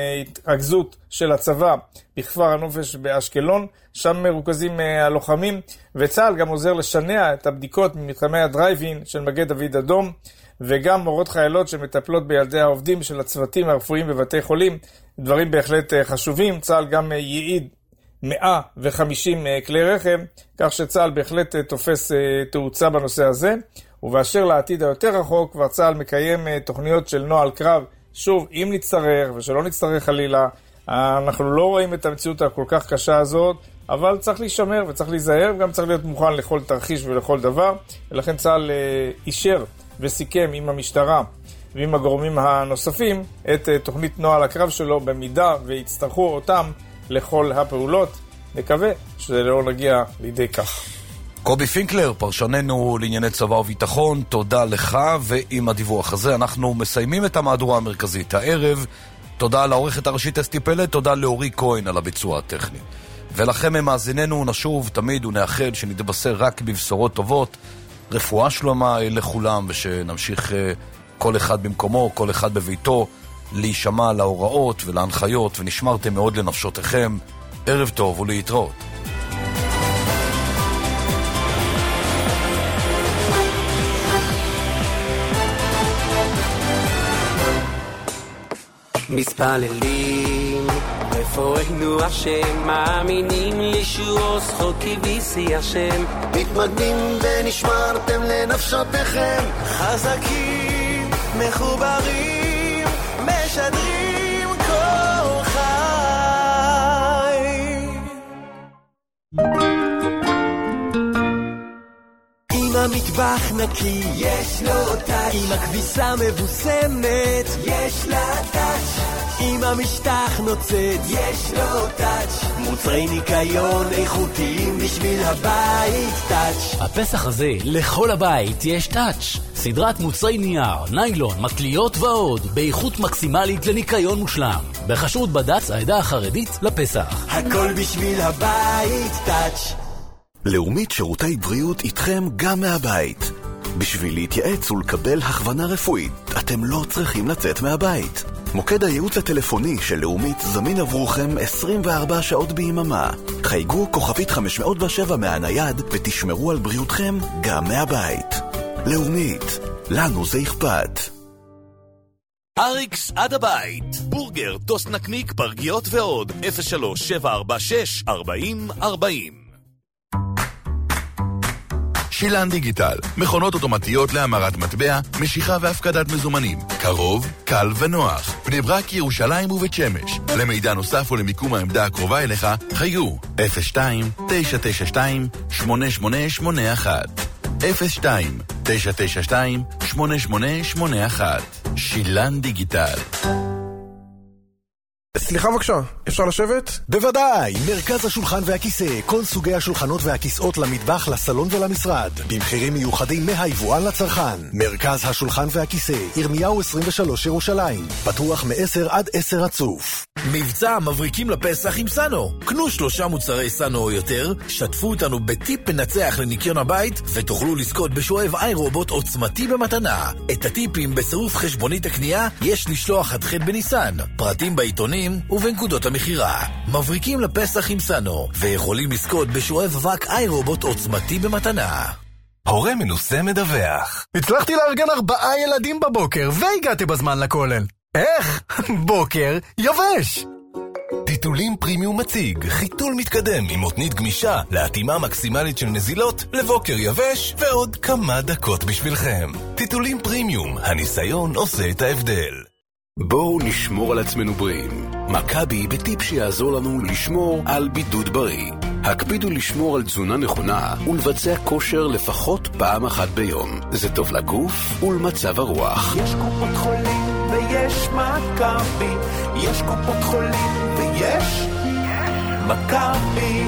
התרכזות של הצבא בכפר הנופש באשקלון, שם מרוכזים הלוחמים, וצה"ל גם עוזר לשנע את הבדיקות ממתחמי הדרייב-אין של מגן דוד אדום, וגם מורות חיילות שמטפלות בילדי העובדים של הצוותים הרפואיים בבתי חולים, דברים בהחלט חשובים. צה"ל גם ייעד מאה וחמישים כלי רכב, כך שצה"ל בהחלט תופס תאוצה בנושא הזה. ובאשר לעתיד היותר רחוק, כבר צה"ל מקיים תוכניות של נוהל קרב, שוב, אם נצטרך ושלא נצטרך חלילה. אנחנו לא רואים את המציאות הכל כך קשה הזאת, אבל צריך להישמר וצריך להיזהר, וגם צריך להיות מוכן לכל תרחיש ולכל דבר, ולכן צה"ל אישר וסיכם עם המשטרה ועם הגורמים הנוספים את תוכנית נוהל הקרב שלו, במידה ויצטרכו אותם לכל הפעולות. נקווה שזה לא נגיע לידי כך. קובי פינקלר, פרשננו לענייני צבא וביטחון, תודה לך, ועם הדיווח הזה אנחנו מסיימים את המהדורה המרכזית הערב. תודה לעורכת הראשית אסתי פלד, תודה לאורי כהן על הביצוע הטכני. ולכם מאזיננו נשוב תמיד ונאחל שנתבשר רק בבשורות טובות, רפואה שלמה לכולם, ושנמשיך כל אחד במקומו, כל אחד בביתו, להישמע להוראות ולהנחיות, ונשמרתם מאוד לנפשותיכם. ערב טוב ולהתראות. מתפללים רפואנו השם, מאמינים לישועו זכות כביסי השם, מתמקדים ונשמרתם לנפשותיכם, חזקים מחוברים משדרים כל חי. אם המטבח נקי יש לו טאץ', אם הכביסה מבוסמת יש לה טאץ', אם המשטח נוצץ יש לו טאץ', מוצרי ניקיון איכותיים בשביל הבית טאץ'. הפסח הזה לכל הבית יש טאץ', סדרת מוצרי נייר, ניילון, מקליות ועוד באיכות מקסימלית לניקיון מושלם, בחשרות בד"ץ העדה החרדית לפסח. הכל בשביל הבית טאץ'. לאומית שירותי בריאות איתכם גם מהבית. בשביל להתייעץ ולקבל הכוונה רפואית, אתם לא צריכים לצאת מהבית. מוקד הייעוץ הטלפוני של לאומית זמין עבורכם עשרים וארבע שעות ביממה. חייגו כוכבית חמש מאות שבע מהנייד ותשמרו על בריאותכם גם מהבית. לאומית, לנו זה אכפת. אריקס עד הבית, בורגר, טוסט נקניק, פרגיות ועוד. אפס שלוש שבע ארבע שש ארבעים ארבעים. שילן דיגיטל, מכונות אוטומטיות להמרת מטבע, משיכה והפקדת מזומנים. קרוב, קל ונוח. בני ברק, ירושלים ובית שמש. למידע נוסף ולמיקום העמדה הקרובה אליך, חייגו אפס שתיים תשע תשע שתיים שמונה שמונה שמונה אחת אפס שתיים תשע תשע שתיים שמונה שמונה שמונה אחת. שילן דיגיטל. סליחה בבקשה, אפשר לשבת? בוודאי, מרכז השולחן והכיסא, כל סוגי השולחנות והכיסאות למטבח, לסלון ולמשרד, במחירים מיוחדים מהיבואן לצרכן. מרכז השולחן והכיסא, ירמיהו עשרים ושלוש ירושלים, פתוח מ-עשר עד עשר רצוף. מבצע מבריקים לפסח עם סאנו. קנו שלושה מוצרי סאנו או יותר, שתפו אותנו בטיפ מנצח לניקיון הבית, ותוכלו לזכות בשואב איי רובוט עוצמתי במתנה. את הטיפים בצירוף חשבונית הקנייה יש לשלוח עד ח' בניסן. פרטים בעיתונים ובנקודות המחירה. מבריקים לפסח עם סאנו, ויכולים לזכות בשואב אבק איי רובוט עוצמתי במתנה. הורה מנוסה מדווח. הצלחתי לארגן ארבעה ילדים בבוקר, והגעתי בזמן לכולל. איך? בוקר יבש! טיטולים פרימיום מציג, חיתול מתקדם עם מותנית גמישה להתאמה מקסימלית של נזילות לבוקר יבש ועוד כמה דקות בשבילכם. טיטולים פרימיום, הניסיון עושה את ההבדל. בואו נשמור על עצמנו בריאים. מכבי בטיפ שיעזור לנו לשמור על בידוד בריא. הקפידו לשמור על תזונה נכונה ולבצע כושר לפחות פעם אחת ביום. זה טוב לגוף ולמצב הרוח. יש קופות חולים ויש מכבי, יש קופות חולים ויש מכבי.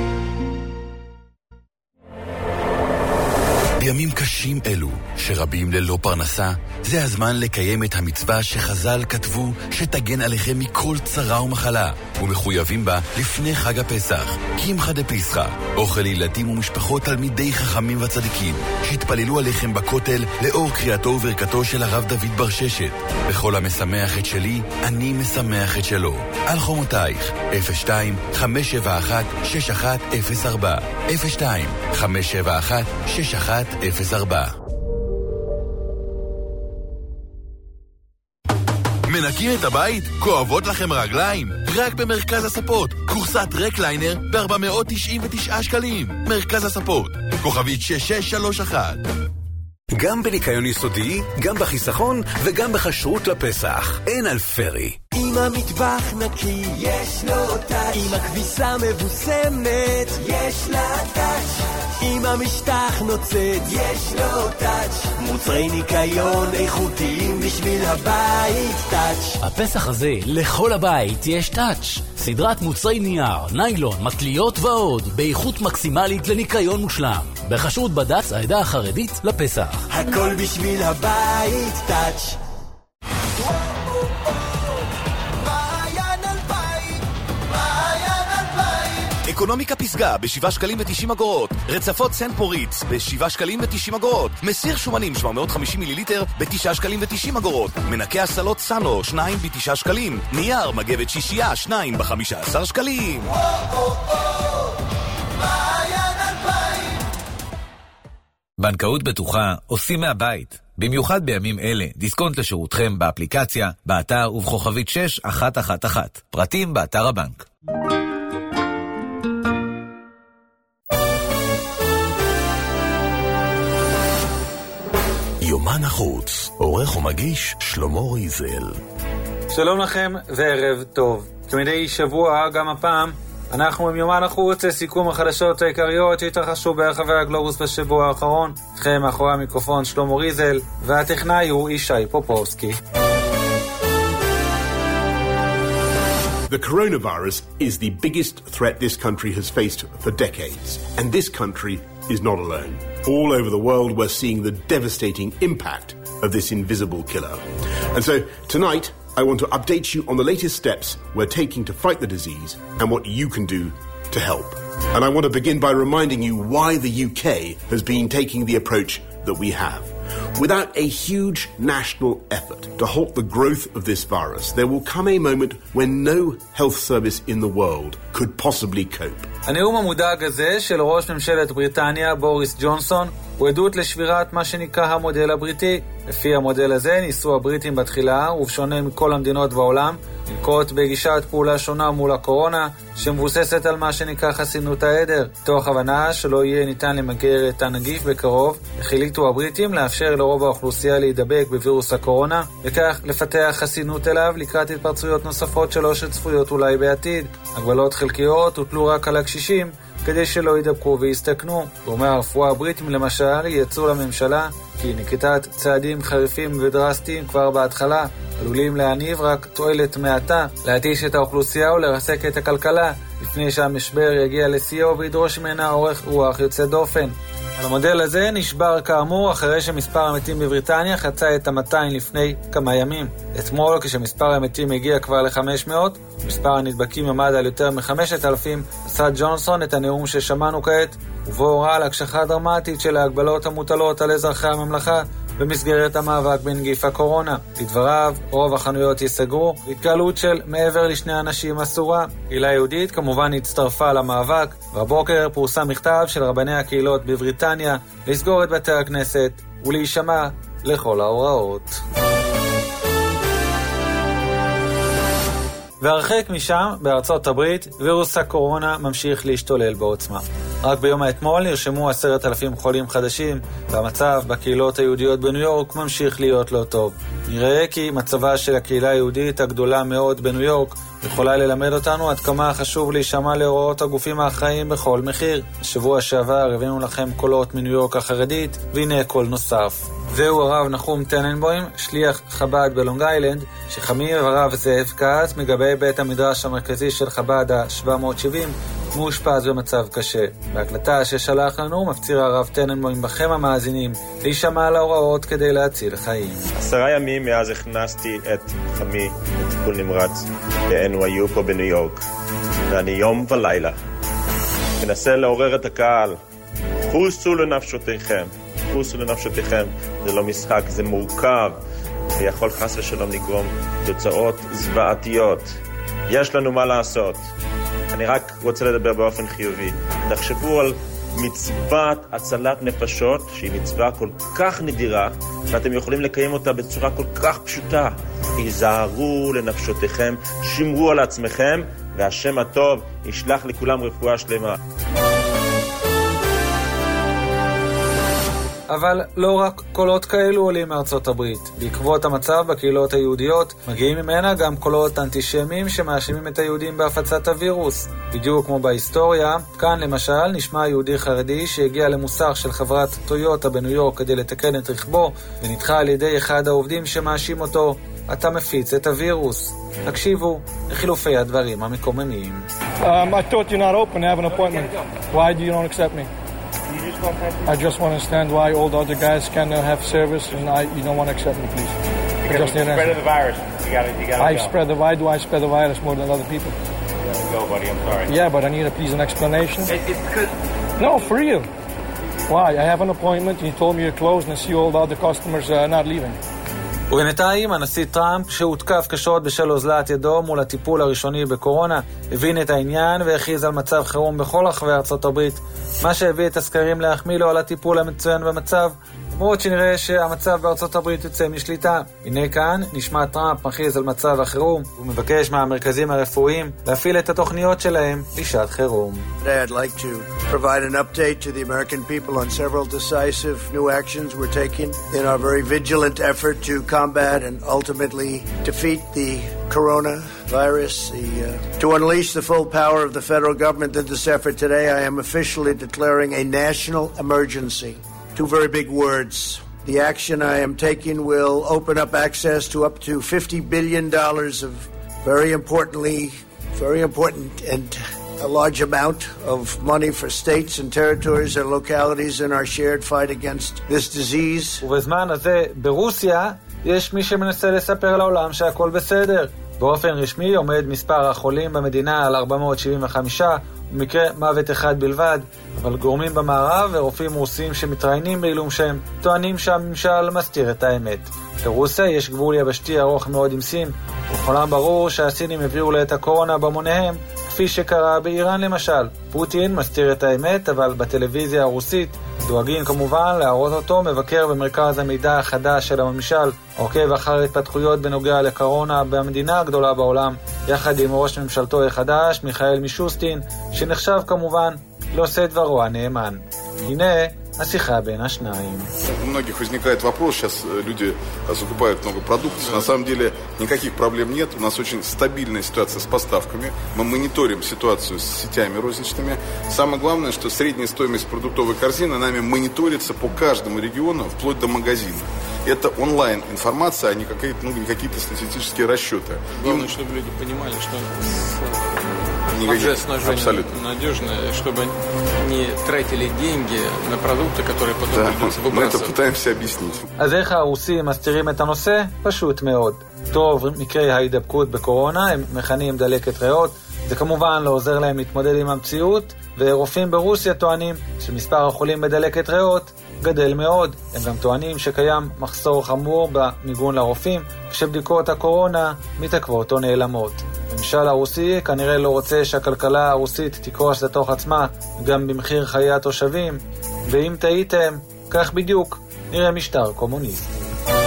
בימים קשים אלו, שרבים ללא פרנסה, זה הזמן לקיים את המצווה שחז"ל כתבו שתגן עליכם מכל צרה ומחלה, ומחויבים בה לפני חג הפסח, קמחא דפסחא, אוכל ילדים ומשפחות תלמידי חכמים וצדיקים, שהתפללו עליכם בכותל לאור קריאתו וברכתו של הרב דוד בר ששת. בכל המשמח את שלי, אני משמח את שלו. על חומותייך, אפס שתיים חמש שבע אחת שש אחת אפס ארבע, אפס שתיים חמש שבע אחת שש אחת אפס ארבע. מנקים את הבית? כואבות לכם רגליים? רק במרכז הספות, קורסת רקליינר ב-ארבע מאות תשעים ותשעה שקלים. מרכז הספות, כוכבית שש שש שלוש אחת. גם בניקיון יסודי, גם בחיסכון וגם בחשרות לפסח. אין על פרי. אם המטבח נקי, יש לו טאץ'. אם הכביסה מבוסמת, יש לה טאץ'. אם המשטח נוצץ, יש לו טאץ'. מוצרי ניקיון איכותיים בשביל הבית, טאץ'. הפסח הזה, לכל הבית יש טאץ'. סדרת מוצרי נייר, ניילון, מטליות ועוד, באיכות מקסימלית לניקיון מושלם. בחשרות בד"ץ העדה החרדית לפסח. הכל בשביל הבית, טאץ'. אקונומיקה פסגה בשבעה שקלים ותשעים אגורות. רצפות סנט מוריץ בשבעה שקלים ותשעים אגורות. מסיר שומנים שבע מאות וחמישים מיליליטר בתשעה שקלים ותשעים אגורות. מנקי הסלות סאנו שניים בתשעה שקלים. נייר מגבת שישייה שניים בחמישה עשר שקלים. בנקאות בטוחה עושים מהבית. במיוחד בימים אלה, דיסקונט לשירותכם באפליקציה, באתר ובכוכבית שש אחת אחת אחת. פרטים באתר הבנק. יומן החוץ, עורך ומגיש שלמה ריזל. שלום לכם וערב טוב. כמדי שבוע, גם הפעם, אנחנו עם יומן החוץ, סיכום החדשות העיקריות שהתרחשו ברחבי הגלובוס בשבוע האחרון. אתכם מאחורי המיקרופון שלמה ריזל, והטכנאי הוא ישי פופובסקי. The coronavirus is the biggest threat this country has faced for decades, and this country is not alone. All over the world, we're seeing the devastating impact of this invisible killer. And so, tonight, I want to update you on the latest steps we're taking to fight the disease and what you can do to help. And I want to begin by reminding you why the U K has been taking the approach that we have. Without a huge national effort to halt the growth of this virus, there will come a moment when no health service in the world could possibly cope. הנאום המודאג הזה של ראש ממשלת בריטניה, בוריס ג'ונסון, הוא עדות לשבירת מה שנקרא המודל הבריטי. לפי המודל הזה ניסו הבריטים בתחילה, ובשונה מכל המדינות בעולם, לנקוט בגישת פעולה שונה מול הקורונה, שמבוססת על מה שנקרא חסינות העדר. תוך הבנה שלא יהיה ניתן למגר את הנגיף בקרוב, החליטו הבריטים לאפשר לרוב האוכלוסייה להידבק בווירוס הקורונה, וכך לפתח חסינות אליו לקראת התפרצויות נוספות שלו שצפויות אולי בעתיד. הגבלות חלקיות הוטלו רק על הקשישים, כדי שלא ידבקו ויסתכנו. גורמי הרפואה הבריטים למשל יצאו לממשלה כי נקיטת צעדים חריפים ודרסטיים כבר בהתחלה עלולים להניב רק תועלת מעטה, להתיש את האוכלוסייה ולרסק את הכלכלה, לפני שהמשבר יגיע לשיאו וידרוש ממנה אורך רוח יוצא דופן. המודל הזה נשבר כאמור אחרי שמספר המתים בבריטניה חצה את ה-מאתיים לפני כמה ימים. אתמול כשמספר המתים הגיע כבר ל-חמש מאות, מספר הנדבקים עמד על יותר מ-חמשת אלפים, עשה ג'ונסון את הנאום ששמענו כעת, ובו הורה על הקשחה דרמטית של ההגבלות המוטלות על אזרחי הממלכה במסגרת המאבק בנגיף הקורונה. לדבריו, רוב החנויות ייסגרו, והתקהלות של מעבר לשני אנשים אסורה. קהילה יהודית כמובן הצטרפה למאבק, והבוקר פורסם מכתב של רבני הקהילות בבריטניה לסגור את בתי הכנסת ולהישמע לכל ההוראות. והרחק משם, בארצות הברית, וירוס הקורונה ממשיך להשתולל בעוצמה. רק ביום האתמול נרשמו עשרת אלפים חולים חדשים, והמצב בקהילות היהודיות בניו יורק ממשיך להיות לא טוב. נראה כי מצבה של הקהילה היהודית הגדולה מאוד בניו יורק יכולה ללמד אותנו עד כמה חשוב להישמע להוראות הגופים האחראיים בכל מחיר. השבוע שעבר הבאנו לכם קולות מניו יורק החרדית, והנה קול נוסף. זהו הרב נחום טננבוים, שליח חב"ד בלונג איילנד, שחמיו הרב זאב כץ מגבי בית המדרש המרכזי של חב"ד ה-שבע מאות שבעים, מאושפז במצב קשה. בהקלטה ששלח לנו מפציר הרב טננבוים בכם המאזינים להישמע להוראות כדי להציל חיים. עשרה ימים מאז הכנסתי את חמי לטיפול נמרץ ואנו היו פה בניו יורק, ואני יום ולילה מנסה לעורר את הקהל. חוסו לנפשותיכם, חוסו לנפשותיכם. זה לא משחק, זה מורכב ויכול חס ושלום לגרום תוצאות זוועתיות. יש לנו מה לעשות. אני רק רוצה לדבר באופן חיובי. תחשבו על מצוות הצלת נפשות, שהיא מצווה כל כך נדירה, ואתם יכולים לקיים אותה בצורה כל כך פשוטה. היזהרו לנפשותיכם, שמרו על עצמכם, והשם הטוב ישלח לכולם רפואה שלמה. אבל לא רק קולות כאלו עולים מארצות הברית. בעקבות המצב בקהילות היהודיות מגיעים ממנה גם קולות אנטישמיים שמאשימים את היהודים בהפצת הווירוס. בדיוק כמו בהיסטוריה, כאן למשל נשמע יהודי חרדי שהגיע למוסך של חברת טויוטה בניו יורק כדי לתקן את רכבו, ונדחה על ידי אחד העובדים שמאשים אותו, אתה מפיץ את הווירוס. תקשיבו לחילופי הדברים המקוממים. Um, I thought you're not open to have an appointment. Why do you don't accept me? I just want to understand why all the other guys can uh, have service and I, you don't want to accept me, please. Because of the spread of the virus. You gotta, you gotta I go. spread the, why do I spread the virus more than other people? You gotta go, buddy, I'm sorry. Yeah, but I need a please an explanation. It, it's because... No, for real. Why? I have an appointment and you told me you're closed and I see all the other customers uh, not leaving. ובינתיים הנשיא טראמפ, שהותקף קשות בשל אוזלת ידו מול הטיפול הראשוני בקורונה, הבין את העניין והכריז על מצב חירום בכל רחבי ארצות הברית, מה שהביא את הסקרים להחמיא לו על הטיפול המצוין במצב, למרות שנראה שהמצב בארצות הברית יוצא משליטה. הנה כאן נשמע טראמפ מכריז על מצב החירום, ומבקש מהמרכזים הרפואיים להפעיל את התוכניות שלהם לשעת חירום. Today I'd like to provide an update to the American people on several decisive new actions we're taking in our very vigilant effort to combat and ultimately defeat the coronavirus. The, uh, to unleash the full power of the federal government in this effort today, I am officially declaring a national emergency. Two very big words. The action I am taking will open up access to up to fifty billion dollars of very importantly, very important and a large amount of money for states and territories and localities in our shared fight against this disease. ובזמן הזה ברוסיה יש מי שמנסה לספר לעולם שהכל בסדר. באופן רשמי עומד מספר החולים במדינה על ארבע מאות שבעים וחמישה, ומקרה מוות אחד בלבד, אבל גורמים במערב ורופאים רוסים שמתראיינים בעילום שם טוענים שהממשל מסתיר את האמת. ברוסיה יש גבול יבשתי ארוך מאוד עם סין, וכולם ברור שהסינים הביאו לה את הקורונה במוניהם, כפי שקרה באיראן למשל. פוטין מסתיר את האמת, אבל בטלוויזיה הרוסית דואגים כמובן להראות אותו מבקר במרכז המידע החדש של הממשל, עוקב אחר התפתחויות בנוגע לקורונה במדינה הגדולה בעולם, יחד עם ראש ממשלתו החדש, מיכאל מישוסטין, שנחשב כמובן לעושה דברו הנאמן. הנה השיחה בין השניים. У многих возникает вопрос, сейчас люди закупают много продуктов, на самом деле никаких проблем нет, у нас очень стабильная ситуация с поставками, мы мониторим ситуацию с сетями розничными. Самое главное, что средняя стоимость продуктовой корзины нами мониторится по каждому региону, вплоть до магазина. Это онлайн-информация, а не какие-то, ну, не какие-то статистические расчеты. Главное, чтобы люди понимали, что снабжение абсолютно надежное, чтобы не тратили деньги на продукты, которые потом да, придется мы это выбрасывать. пытаемся объяснить. אז איך הרוסים מסתירים את הנושא? פשוט מאוד. טוב, מקרי ההידבקות בקורונה, הם מכנים דלקת ריאות. זה כמובן לא עוזר להם להתמודד עם המציאות, ורופאים ברוסיה טוענים שמספר החולים בדלקת ריאות גדל מאוד. הם גם טוענים שקיים מחסור חמור במיגון לרופאים, כשבדיקות הקורונה מתעכבות או נעלמות. הממשל הרוסי כנראה לא רוצה שהכלכלה הרוסית תקרוס לתוך עצמה גם במחיר חיי התושבים, ואם טעיתם, כך בדיוק נראה משטר קומוניסטי.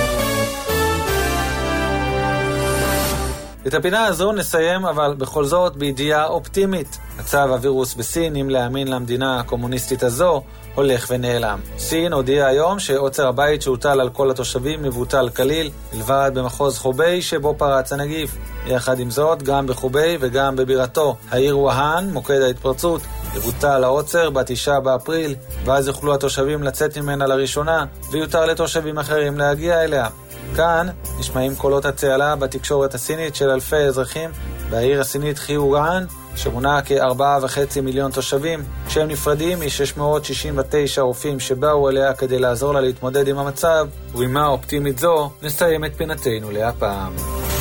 את הפינה הזו נסיים אבל בכל זאת בידיעה אופטימית. מצב הווירוס בסין, אם להאמין למדינה הקומוניסטית הזו, הולך ונעלם. סין הודיע היום שעוצר הבית שהוטל על כל התושבים מבוטל כליל, מלבד במחוז חוביי שבו פרץ הנגיף. יחד עם זאת, גם בחוביי וגם בבירתו, העיר ווהאן, מוקד ההתפרצות, יבוטל העוצר בתשעה באפריל, ואז יוכלו התושבים לצאת ממנה לראשונה, ויותר לתושבים אחרים להגיע אליה. כאן נשמעים קולות הצהלה בתקשורת הסינית של אלפי אזרחים בעיר הסינית חיוגאן, שמונה כארבעה וחצי מיליון תושבים, כשהם נפרדים מ-שש מאות שישים ותשע רופאים שבאו אליה כדי לעזור לה להתמודד עם המצב, ובמה אופטימית זו נסיים את פינתנו להפעם.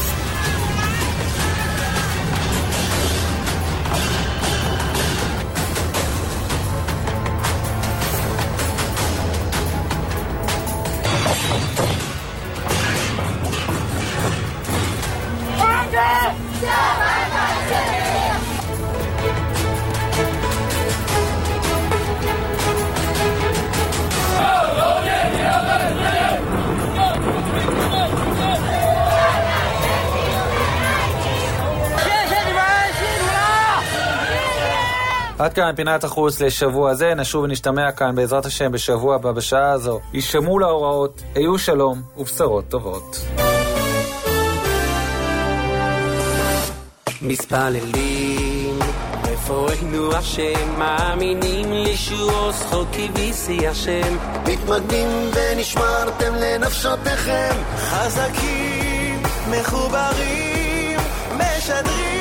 עד כאן פינת החוץ לשבוע זה, נשוב ונשתמע כאן בעזרת השם בשבוע הבא בשעה הזו. ישמעו להוראות, היו שלום ובשורות טובות. מתפללים רפואנו השם, מאמינים לישוע זכות כביסי השם, מתמגנים ונשמרתם לנפשותיכם, חזקים מחוברים משדרים